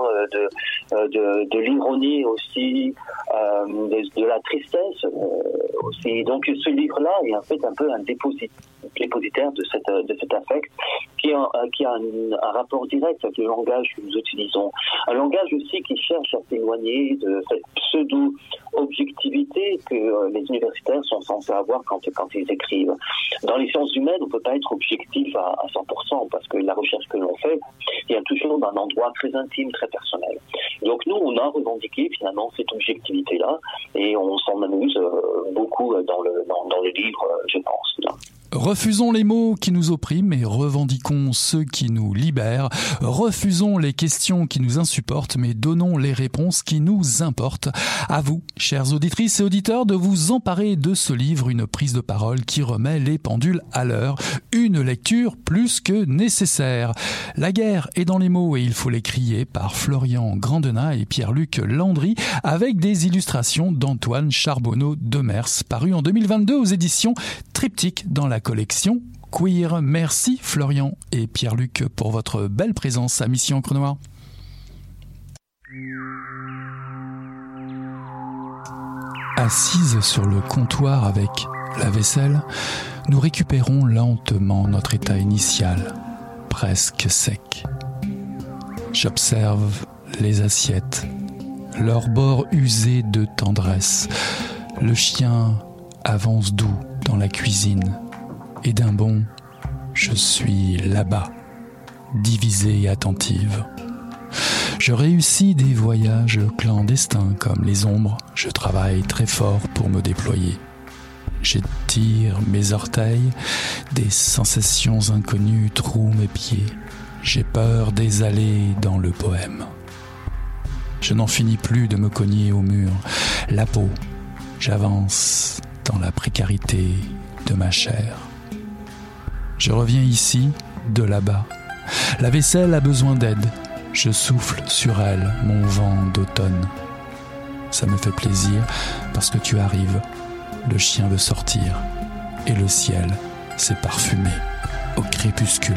de l'ironie aussi, de la tristesse aussi. Donc ce livre-là est en fait un peu un dépositaire de cet affect qui a un rapport direct avec le langage que nous utilisons. Un langage aussi qui cherche à s'éloigner de cette pseudo-objectivité que les universitaires sont censés avoir quand ils écrivent. Dans les sciences humaines, on ne peut pas être objectif à 100% parce que la recherche que l'on fait vient toujours d'un endroit très intime, très personnel. Donc nous, on a revendiqué finalement cette objectivité-là et on s'en amuse beaucoup dans le livre, je pense. Refusons les mots qui nous oppriment et revendiquons ceux qui nous libèrent. Refusons les questions qui nous insupportent, mais donnons les réponses qui nous importent. À vous, chères auditrices et auditeurs, de vous emparer de ce livre, une prise de parole qui remet les pendules à l'heure. Une lecture plus que nécessaire. La guerre est dans les mots et il faut les crier, par Florian Grandena et Pierre-Luc Landry, avec des illustrations d'Antoine Charbonneau-Demers, paru en 2022 aux éditions Triptyque dans la collection Queer. Merci Florian et Pierre-Luc pour votre belle présence à Mission Encre Noire. Assise sur le comptoir avec la vaisselle, nous récupérons lentement notre état initial, presque sec. J'observe les assiettes, leur bord usé de tendresse. Le chien avance doux dans la cuisine. Et d'un bond, je suis là-bas, divisée et attentive. Je réussis des voyages clandestins comme les ombres. Je travaille très fort pour me déployer. J'étire mes orteils, des sensations inconnues trouent mes pieds. J'ai peur des allées dans le poème. Je n'en finis plus de me cogner au mur. La peau, j'avance dans la précarité de ma chair. Je reviens ici, de là-bas. La vaisselle a besoin d'aide. Je souffle sur elle mon vent d'automne. Ça me fait plaisir parce que tu arrives. Le chien veut sortir et le ciel s'est parfumé au crépuscule.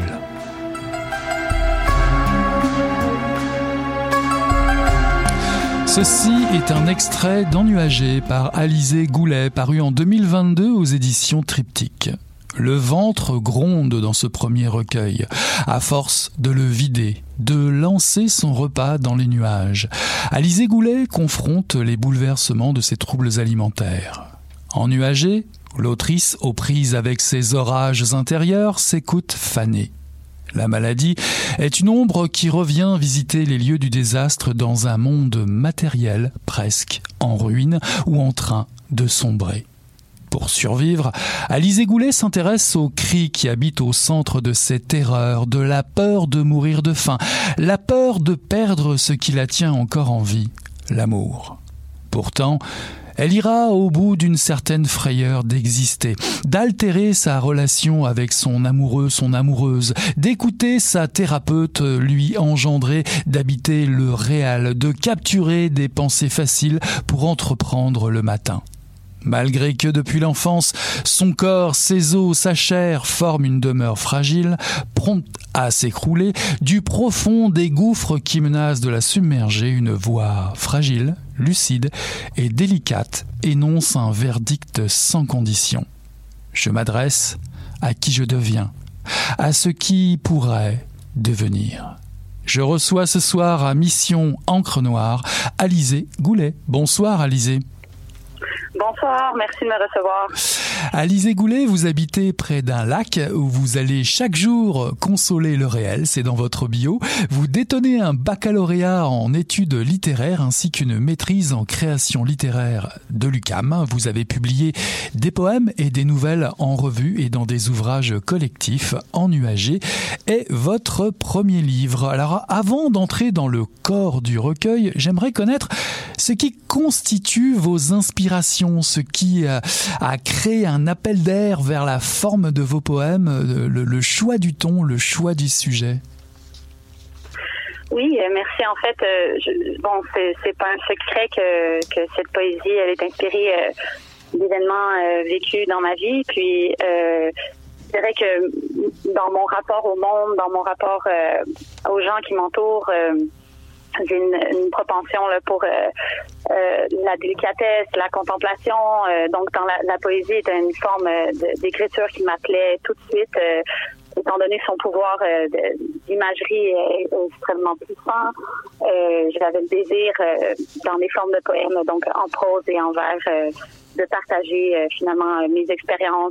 Ceci est un extrait d'Ennuagé par Alizé Goulet, paru en 2022 aux éditions Triptyque. Le ventre gronde dans ce premier recueil, à force de le vider, de lancer son repas dans les nuages. Alizé Goulet confronte les bouleversements de ses troubles alimentaires. Ennuagée, l'autrice, aux prises avec ses orages intérieurs, s'écoute fanée. La maladie est une ombre qui revient visiter les lieux du désastre dans un monde matériel presque en ruine ou en train de sombrer. Pour survivre, Alizé Goulet s'intéresse aux cris qui habitent au centre de ses terreurs, de la peur de mourir de faim, la peur de perdre ce qui la tient encore en vie, l'amour. Pourtant, elle ira au bout d'une certaine frayeur d'exister, d'altérer sa relation avec son amoureux, son amoureuse, d'écouter sa thérapeute lui engendrer, d'habiter le réel, de capturer des pensées faciles pour entreprendre le matin. Malgré que depuis l'enfance, son corps, ses os, sa chair forment une demeure fragile, prompte à s'écrouler, du profond des gouffres qui menacent de la submerger, une voix fragile, lucide et délicate énonce un verdict sans condition. Je m'adresse à qui je deviens, à ce qui pourrait devenir. Je reçois ce soir à Mission Encre Noire Alizée Goulet. Bonsoir Alizée. Bonsoir, merci de me recevoir. Alizée Goulet, vous habitez près d'un lac où vous allez chaque jour consoler le réel, c'est dans votre bio. Vous détenez un baccalauréat en études littéraires ainsi qu'une maîtrise en création littéraire de l'UQAM. Vous avez publié des poèmes et des nouvelles en revue et dans des ouvrages collectifs. Ennuagés est votre premier livre. Alors avant d'entrer dans le corps du recueil, j'aimerais connaître ce qui constitue vos inspirations, ce qui a créé un appel d'air vers la forme de vos poèmes, le choix du ton, le choix du sujet. Oui, merci. En fait, c'est pas un secret que cette poésie, elle est inspirée d'événements vécus dans ma vie. Puis, c'est vrai que dans mon rapport au monde, dans mon rapport aux gens qui m'entourent, j'ai une propension là, pour la délicatesse, la contemplation. Donc, dans la poésie est une forme d'écriture qui m'appelait tout de suite, étant donné son pouvoir d'imagerie extrêmement puissant. J'avais le désir, dans des formes de poèmes, donc en prose et en vers, de partager finalement mes expériences,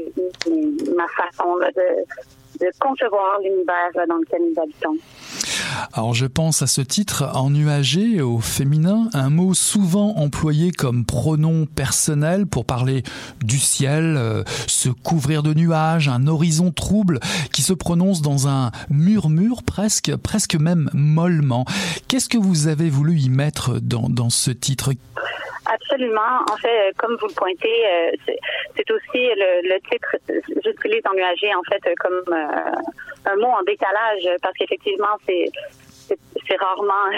ma façon là, de concevoir l'univers là, dans lequel nous habitons. Alors je pense à ce titre, ennuagé au féminin, un mot souvent employé comme pronom personnel pour parler du ciel, se couvrir de nuages, un horizon trouble qui se prononce dans un murmure presque même mollement. Qu'est-ce que vous avez voulu y mettre dans ce titre ? Absolument. En fait, comme vous le pointez, c'est aussi le titre, j'utilise ennuagé en fait comme un mot en décalage parce qu'effectivement c'est rarement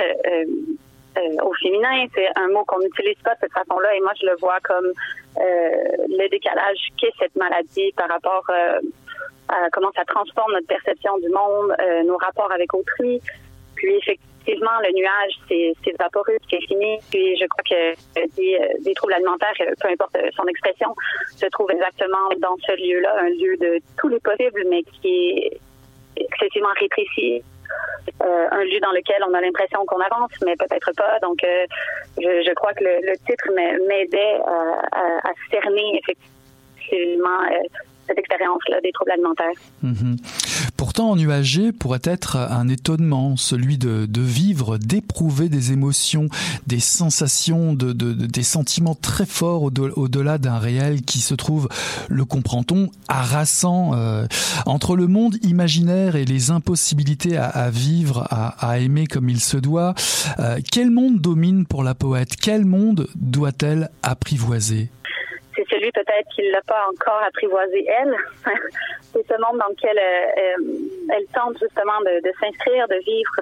au féminin, c'est un mot qu'on n'utilise pas de cette façon-là et moi je le vois comme le décalage qu'est cette maladie par rapport à comment ça transforme notre perception du monde, nos rapports avec autrui. Puis effectivement, le nuage, c'est vaporeux, c'est fini. Puis je crois que des troubles alimentaires, peu importe son expression, se trouvent exactement dans ce lieu-là, un lieu de tous les possibles, mais qui est excessivement rétréci. Un lieu dans lequel on a l'impression qu'on avance, mais peut-être pas. Donc, je crois que le titre m'aidait à cerner effectivement cette expérience-là des troubles alimentaires. Mm-hmm. Pourtant, ennuagé pourrait être un étonnement, celui de vivre, d'éprouver des émotions, des sensations, des sentiments très forts au-delà d'un réel qui se trouve, le comprend-on, harassant. Entre le monde imaginaire et les impossibilités à vivre, à aimer comme il se doit, quel monde domine pour la poète ? Quel monde doit-elle apprivoiser ? C'est celui peut-être qui ne l'a pas encore apprivoisé elle. C'est ce monde dans lequel elle tente justement de s'inscrire, de vivre,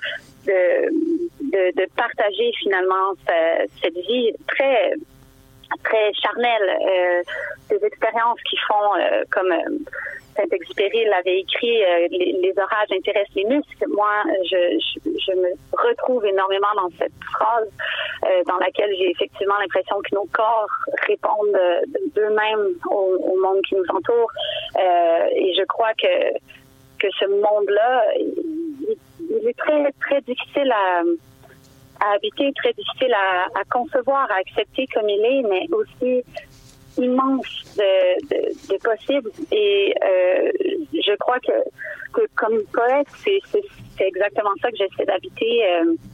de partager finalement cette vie très très charnelle, des expériences qui font comme Saint-Exupéry l'avait écrit, les orages intéressent les muscles. Moi, je me retrouve énormément dans cette phrase dans laquelle j'ai effectivement l'impression que nos corps répondent d'eux-mêmes au monde qui nous entoure. Et je crois que ce monde-là, il est très, très difficile à habiter, très difficile à concevoir, à accepter comme il est, mais aussi immense de possibles. Et je crois que comme poète, c'est exactement ça que j'essaie d'habiter.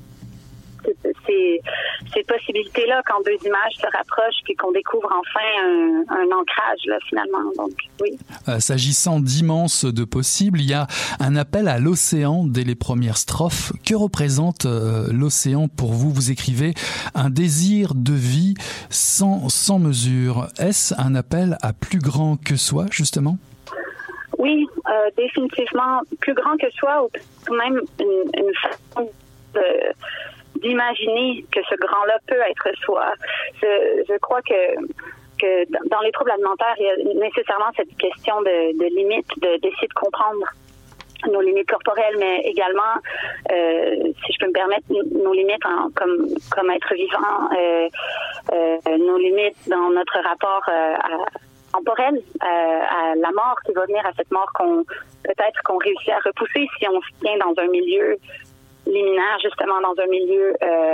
Ces possibilités-là quand deux images se rapprochent puis qu'on découvre enfin un ancrage là, finalement. Donc oui. S'agissant d'immenses de possibles, il y a un appel à l'océan dès les premières strophes. Que représente l'océan pour vous ? Vous écrivez un désir de vie sans mesure. Est-ce un appel à plus grand que soi, justement ? Oui, définitivement plus grand que soi, ou même une façon d'imaginer que ce grand-là peut être soi. Je crois que que dans les troubles alimentaires, il y a nécessairement cette question de limite, d'essayer de comprendre nos limites corporelles, mais également, si je peux me permettre, nos limites comme être vivant, nos limites dans notre rapport temporel à la mort qui va venir, à cette mort qu'on réussit à repousser si on se tient dans un milieu liminaire, justement dans un milieu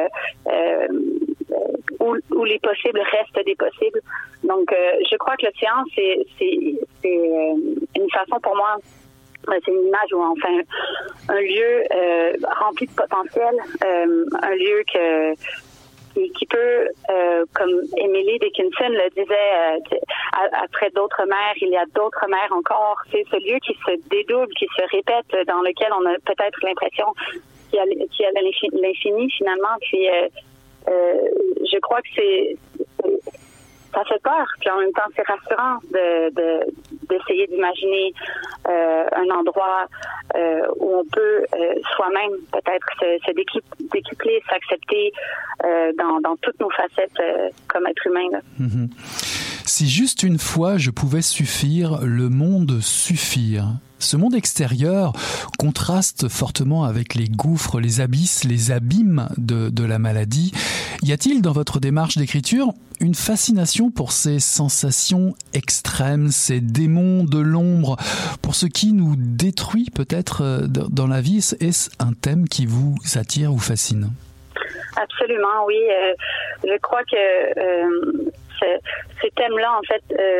où les possibles restent des possibles. Donc, je crois que l'océan, c'est une façon pour moi. C'est une image ou enfin un lieu rempli de potentiel, un lieu qui peut, comme Emily Dickinson le disait, après d'autres mers, il y a d'autres mers encore. C'est ce lieu qui se dédouble, qui se répète, dans lequel on a peut-être l'impression qu'il y a l'infini finalement. Puis je crois que ça fait peur, puis en même temps c'est rassurant d'essayer d'imaginer un endroit où on peut soi-même peut-être se décupler, s'accepter dans toutes nos facettes comme être humain. Là. Mm-hmm. Si juste une fois je pouvais suffire, le monde suffire. Ce monde extérieur contraste fortement avec les gouffres, les abysses, les abîmes de la maladie. Y a-t-il dans votre démarche d'écriture une fascination pour ces sensations extrêmes, ces démons de l'ombre, pour ce qui nous détruit peut-être dans la vie? Est-ce un thème qui vous attire ou fascine? Absolument, oui. Je crois que ces thèmes-là, en fait,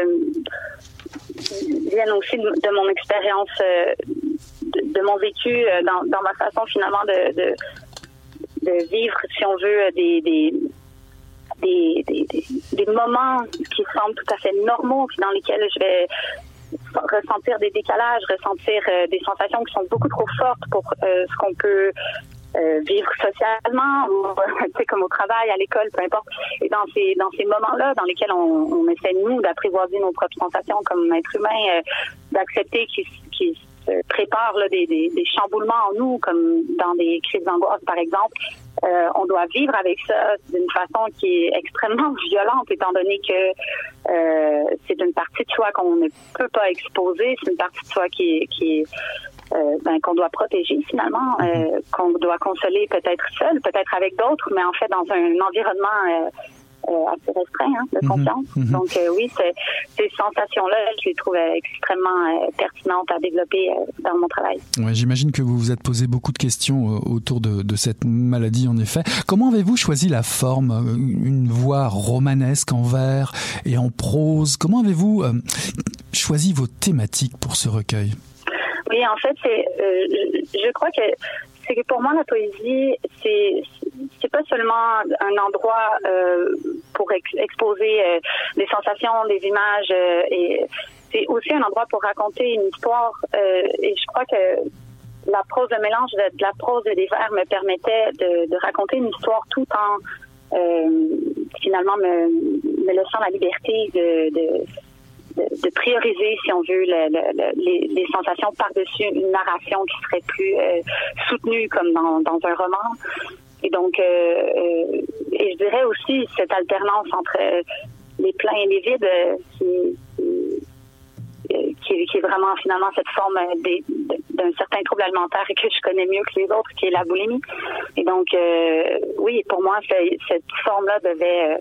viennent aussi de mon expérience, de mon vécu, dans ma façon finalement de vivre, si on veut, des moments qui semblent tout à fait normaux, puis dans lesquels je vais ressentir des décalages, ressentir des sensations qui sont beaucoup trop fortes pour ce qu'on peut vivre socialement, ou comme au travail, à l'école, peu importe. Et dans ces moments-là, dans lesquels on essaie, nous, d'apprivoiser nos propres sensations comme être humain, d'accepter qu'ils se préparent là, des chamboulements en nous, comme dans des crises d'angoisse, par exemple, on doit vivre avec ça d'une façon qui est extrêmement violente, étant donné que c'est une partie de soi qu'on ne peut pas exposer, c'est une partie de soi qui qu'on doit protéger finalement, qu'on doit consoler peut-être seul, peut-être avec d'autres, mais en fait dans un environnement assez restreint de confiance. Donc oui, ces sensations-là, je les trouve extrêmement pertinentes à développer dans mon travail. Ouais, j'imagine que vous vous êtes posé beaucoup de questions autour de cette maladie, en effet. Comment avez-vous choisi la forme? Une voix romanesque en vers et en prose? Comment avez-vous choisi vos thématiques pour ce recueil? Oui, en fait, je crois que c'est que pour moi, la poésie, c'est pas seulement un endroit pour exposer des sensations, des images, et c'est aussi un endroit pour raconter une histoire. Et je crois que la prose, le mélange de la prose et des vers me permettait de raconter une histoire tout en finalement me laissant la liberté de prioriser, si on veut, les sensations par-dessus une narration qui serait plus soutenue comme dans un roman. Et donc, et je dirais aussi cette alternance entre les pleins et les vides qui est vraiment finalement cette forme d'un certain trouble alimentaire que je connais mieux que les autres, qui est la boulimie. Et donc, oui, pour moi, cette forme-là devait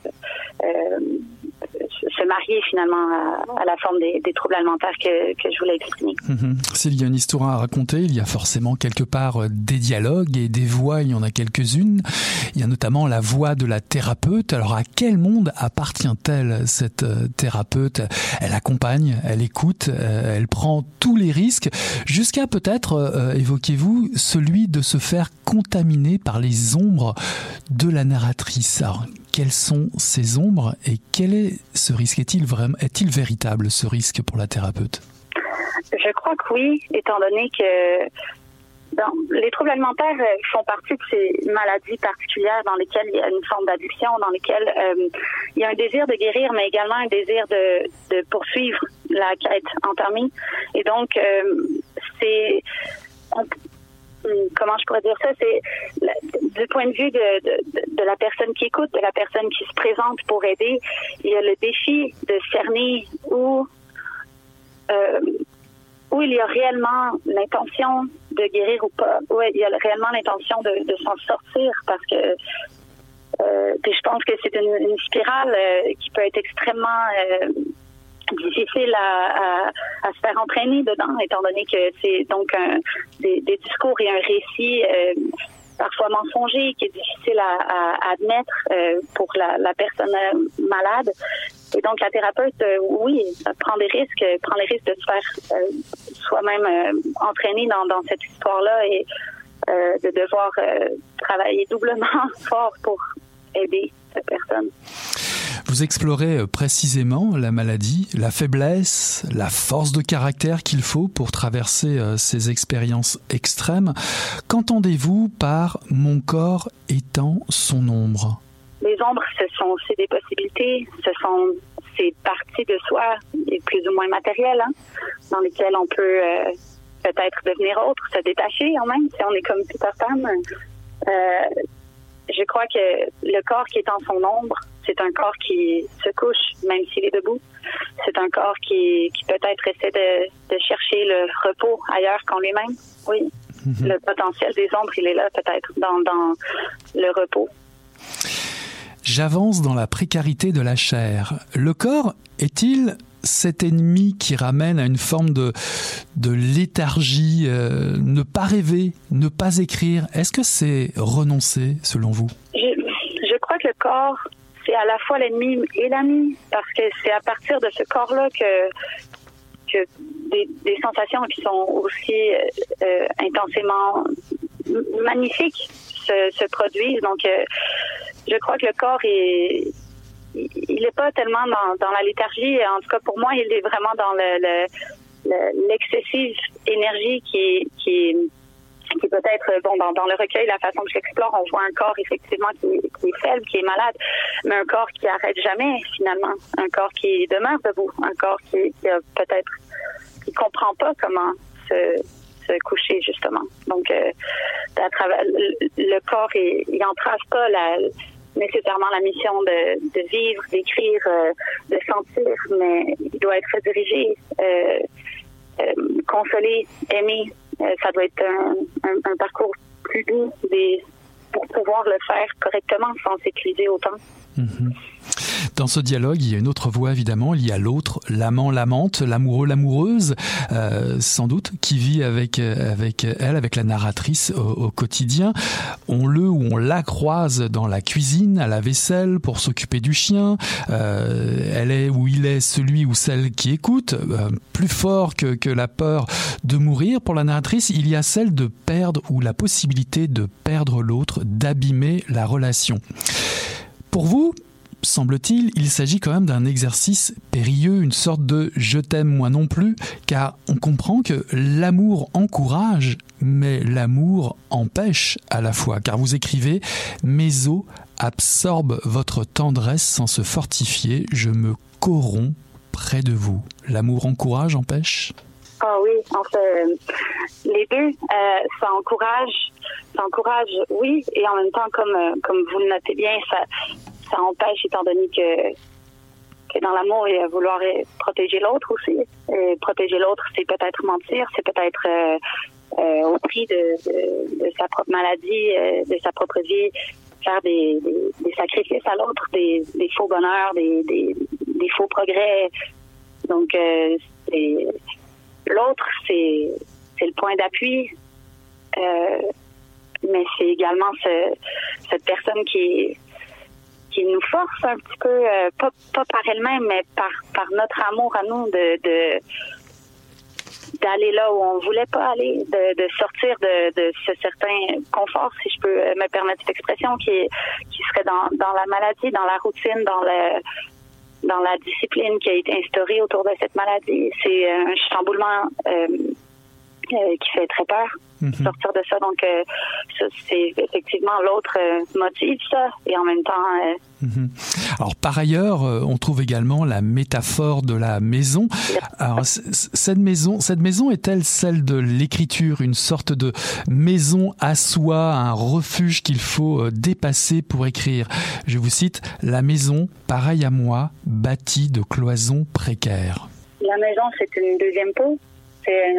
se marier finalement à la forme des troubles alimentaires que je voulais exprimer. S'il y a une histoire à raconter, il y a forcément quelque part des dialogues et des voix, il y en a quelques-unes. Il y a notamment la voix de la thérapeute. Alors à quel monde appartient-elle, cette thérapeute? Elle accompagne, elle écoute, elle prend tous les risques, jusqu'à peut-être, évoquez-vous, celui de se faire contaminer par les ombres de la narratrice. Alors, quelles sont ces ombres et quel est ce risque? Est-il véritable, ce risque pour la thérapeute? Je crois que oui, étant donné que les troubles alimentaires font partie de ces maladies particulières dans lesquelles il y a une forme d'addiction, dans lesquelles il y a un désir de guérir, mais également un désir de poursuivre la quête entamée. Et donc, comment je pourrais dire ça? C'est du point de vue de la personne qui écoute, de la personne qui se présente pour aider, il y a le défi de cerner où il y a réellement l'intention de guérir ou pas, où il y a réellement l'intention de s'en sortir, parce que puis je pense que c'est une spirale qui peut être extrêmement difficile à se faire entraîner dedans, étant donné que c'est donc des discours et un récit parfois mensonger qui est difficile à admettre pour la personne malade. Et donc la thérapeute, oui, prend les risques de se faire soi-même entraîner dans cette histoire-là et de devoir travailler doublement fort pour aider cette personne. Vous explorez précisément la maladie, la faiblesse, la force de caractère qu'il faut pour traverser ces expériences extrêmes. Qu'entendez-vous par « mon corps étant son ombre » ? Les ombres, c'est des possibilités, c'est parties de soi, plus ou moins matérielles, dans lesquelles on peut peut-être devenir autre, se détacher en même, si on est comme Peter Pan. Je crois que le corps qui est en son ombre, c'est un corps qui se couche, même s'il est debout. C'est un corps qui peut-être essaie de chercher le repos ailleurs qu'en lui-même. Oui, le potentiel des ombres, il est là peut-être dans le repos. J'avance dans la précarité de la chair. Le corps est-il cet ennemi qui ramène à une forme de léthargie, ne pas rêver, ne pas écrire? Est-ce que c'est renoncer, selon vous? Je crois que le corps, c'est à la fois l'ennemi et l'ami, parce que c'est à partir de ce corps-là que des sensations qui sont aussi intensément magnifiques se produisent. Donc, je crois que le corps il n'est pas tellement dans la léthargie. En tout cas, pour moi, il est vraiment dans l'excessive énergie qui peut être, dans le recueil, la façon que j'explore, on voit un corps effectivement qui est faible, qui est malade, mais un corps qui arrête jamais, finalement. Un corps qui demeure debout. Un corps qui comprend pas comment se coucher, justement. Donc, à travers le corps, il n'entrave pas nécessairement la mission de vivre, d'écrire, de sentir, mais il doit être redirigé, consolé, aimé. Ça doit être un parcours plus doux pour pouvoir le faire correctement sans s'épuiser autant. Dans ce dialogue, il y a une autre voix, évidemment. Il y a l'autre, l'amant, l'amante, l'amoureux, l'amoureuse, sans doute, qui vit avec la narratrice au quotidien. On la croise dans la cuisine, à la vaisselle, pour s'occuper du chien. Elle est ou il est celui ou celle qui écoute. Plus fort que la peur de mourir, pour la narratrice, il y a celle de perdre ou la possibilité de perdre l'autre, d'abîmer la relation. Pour vous, semble-t-il, il s'agit quand même d'un exercice périlleux, une sorte de « je t'aime moi non plus », car on comprend que l'amour encourage, mais l'amour empêche à la fois. Car vous écrivez « Mes os absorbent votre tendresse sans se fortifier, je me corromps près de vous ». L'amour encourage, empêche ? Ah oui, en fait, les deux, ça encourage, oui, et en même temps, comme vous le notez bien, ça empêche, étant donné que dans l'amour, il y a vouloir protéger l'autre aussi. Et protéger l'autre, c'est peut-être mentir, c'est peut-être au prix de sa propre maladie, de sa propre vie, faire des sacrifices à l'autre, des faux bonheurs, des faux progrès. Donc, l'autre, c'est le point d'appui, mais c'est également cette personne qui nous force un petit peu, pas par elle-même, mais par notre amour à nous, d'aller là où on voulait pas aller, de sortir de ce certain confort, si je peux me permettre cette expression, qui serait dans la maladie, dans la routine, dans la discipline qui a été instaurée autour de cette maladie. C'est un chamboulement qui fait très peur. Sortir de ça, donc ça, c'est effectivement l'autre motive ça, et en même temps... Alors par ailleurs, on trouve également la métaphore de la maison. Alors cette maison est-elle celle de l'écriture, une sorte de maison à soi, un refuge qu'il faut dépasser pour écrire? Je vous cite: la maison, pareille à moi, bâtie de cloisons précaires. La maison, c'est une deuxième peau. C'est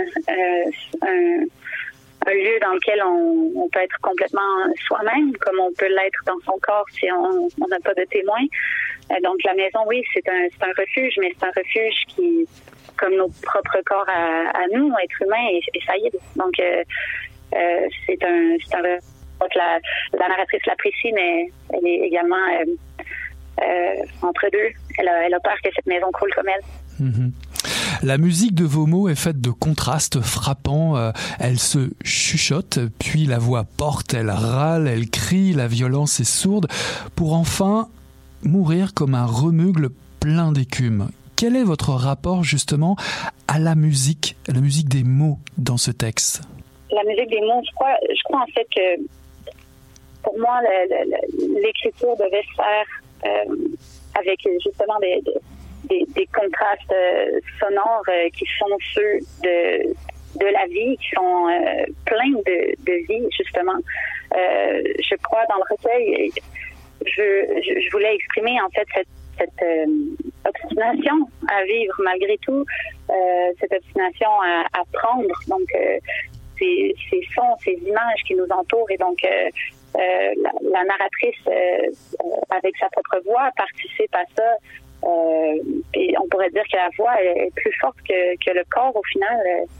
un lieu dans lequel on peut être complètement soi-même, comme on peut l'être dans son corps si on n'a pas de témoin. Donc la maison, oui, c'est un refuge, mais c'est un refuge qui, comme nos propres corps à nous, êtres humains, est faillible. Donc c'est un la narratrice l'apprécie, mais elle est également entre deux. Elle a peur que cette maison coule comme elle. La musique de vos mots est faite de contrastes frappants. Elle se chuchote, puis la voix porte, elle râle, elle crie, la violence est sourde, pour enfin mourir comme un remeugle plein d'écume. Quel est votre rapport justement à la musique des mots dans ce texte? La musique des mots, je crois en fait que pour moi, l'écriture devait se faire avec justement des contrastes sonores qui sont ceux de la vie, qui sont pleins de vie, justement. Je crois dans le recueil, je voulais exprimer en fait cette obstination à vivre malgré tout, cette obstination à prendre. Donc, ces sons, ces images qui nous entourent, et donc la narratrice, avec sa propre voix, participe à ça. Et on pourrait dire que la voix est plus forte que le corps au final.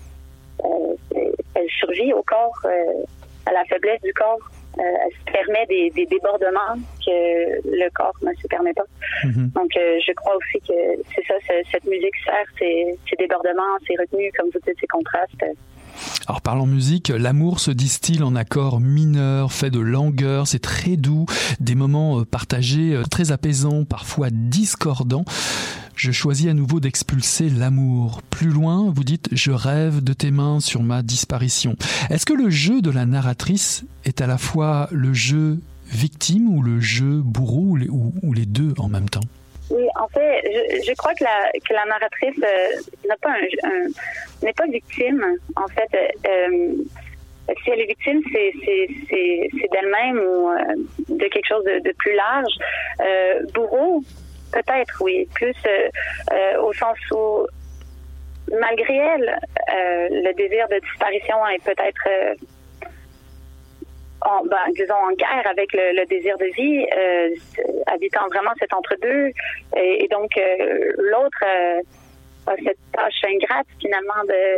Elle survit au corps, à la faiblesse du corps. Elle se permet des débordements que le corps ne se permet pas. Donc je crois aussi que c'est ça, cette musique sert ces débordements, ces retenues, comme vous dites, ces contrastes. Alors parlons musique, l'amour se distille en accords mineurs, fait de langueur, c'est très doux, des moments partagés, très apaisants, parfois discordants. Je choisis à nouveau d'expulser l'amour. Plus loin, vous dites « Je rêve de tes mains sur ma disparition ». Est-ce que le jeu de la narratrice est à la fois le jeu victime ou le jeu bourreau, ou les deux en même temps? Oui, en fait, je crois que la narratrice n'est pas victime. En fait, si elle est victime, c'est d'elle-même ou de quelque chose de plus large. Bourreau, peut-être, oui, plus au sens où, malgré elle, le désir de disparition est peut-être en guerre avec le désir de vie, habitant vraiment cet entre-deux. Et donc, l'autre a cette tâche ingrate, finalement,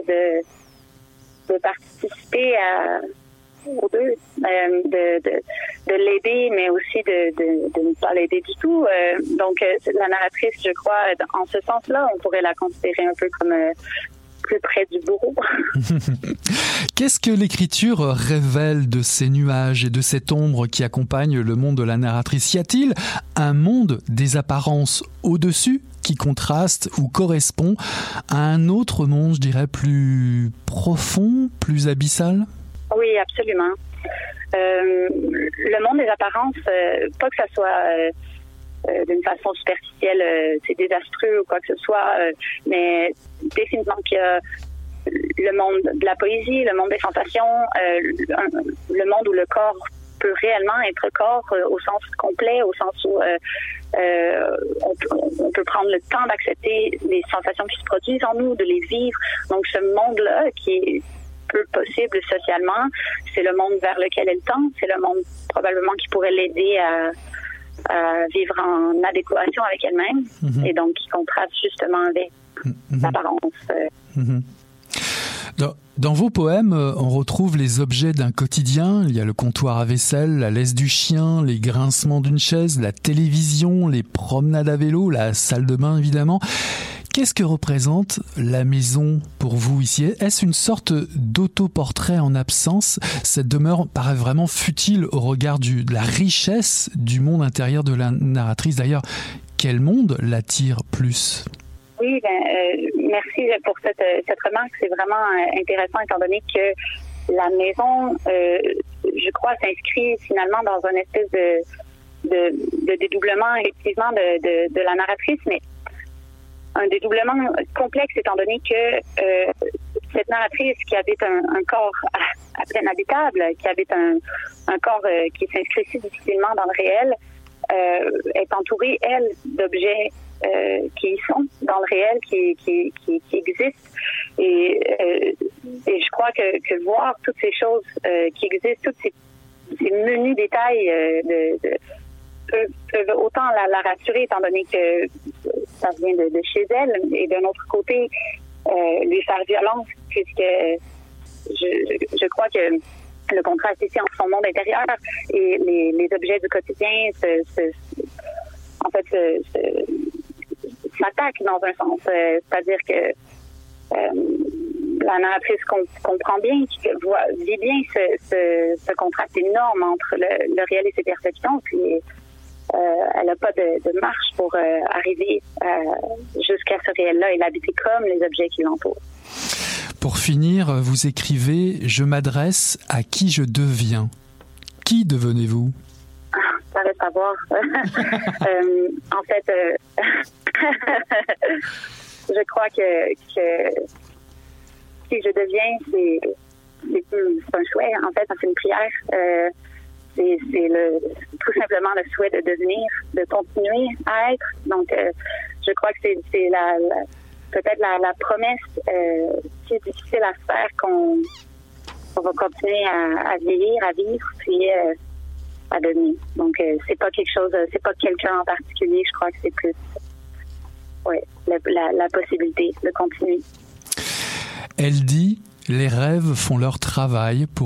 de participer aux deux, de l'aider, mais aussi de ne pas l'aider du tout. Donc, la narratrice, je crois, en ce sens-là, on pourrait la considérer un peu comme plus près du bourreau. Qu'est-ce que l'écriture révèle de ces nuages et de cette ombre qui accompagne le monde de la narratrice? Y a-t-il un monde des apparences au-dessus qui contraste ou correspond à un autre monde, je dirais, plus profond, plus abyssal? Oui, absolument. Le monde des apparences, pas que ça soit d'une façon superficielle, c'est désastreux ou quoi que ce soit, mais définitivement qu'il y a le monde de la poésie, le monde des sensations, le monde où le corps peut réellement être corps au sens complet, au sens où on peut prendre le temps d'accepter les sensations qui se produisent en nous, de les vivre. Donc ce monde-là qui est peu possible socialement, c'est le monde vers lequel elle tend, c'est le monde probablement qui pourrait l'aider à vivre en adéquation avec elle-même, et donc qui contraste justement avec l'apparence. Dans vos poèmes, on retrouve les objets d'un quotidien. Il y a le comptoir à vaisselle, la laisse du chien, les grincements d'une chaise, la télévision, les promenades à vélo, la salle de bain évidemment. Qu'est-ce que représente la maison pour vous ici? Est-ce une sorte d'autoportrait en absence? Cette demeure paraît vraiment futile au regard de la richesse du monde intérieur de la narratrice. D'ailleurs, quel monde l'attire plus? Oui, mais merci pour cette remarque. C'est vraiment intéressant étant donné que la maison, je crois, s'inscrit finalement dans une espèce de dédoublement effectivement de la narratrice, mais un dédoublement complexe étant donné que cette narratrice qui habite un corps à peine habitable, qui habite un corps qui s'inscrit si difficilement dans le réel, est entourée, elle, d'objets qui y sont dans le réel, qui existent. Et je crois que voir toutes ces choses qui existent, tous ces menus détails peuvent autant la rassurer, étant donné que ça vient de chez elle, et d'un autre côté, lui faire violence, puisque je crois que le contraste ici entre son monde intérieur et les objets du quotidien s'attaquent dans un sens. C'est-à-dire que la narratrice comprend bien, vit bien ce contraste énorme entre le réel et ses perceptions, puis elle n'a pas de marche pour arriver jusqu'à ce réel-là et l'habiter comme les objets qui l'entourent. Pour finir, vous écrivez « Je m'adresse à qui je deviens ». Qui devenez-vous ? Ça reste à voir. En fait, je crois que qui je deviens, c'est un souhait. En fait, c'est une prière. C'est tout simplement le souhait de devenir, de continuer à être. Donc, je crois que c'est peut-être la promesse qui est difficile à faire, qu'on va continuer à vieillir, à vivre, puis à devenir. Donc, c'est pas quelque chose, c'est pas quelqu'un en particulier. Je crois que c'est plus, la possibilité de continuer. Elle dit, les rêves font leur travail pour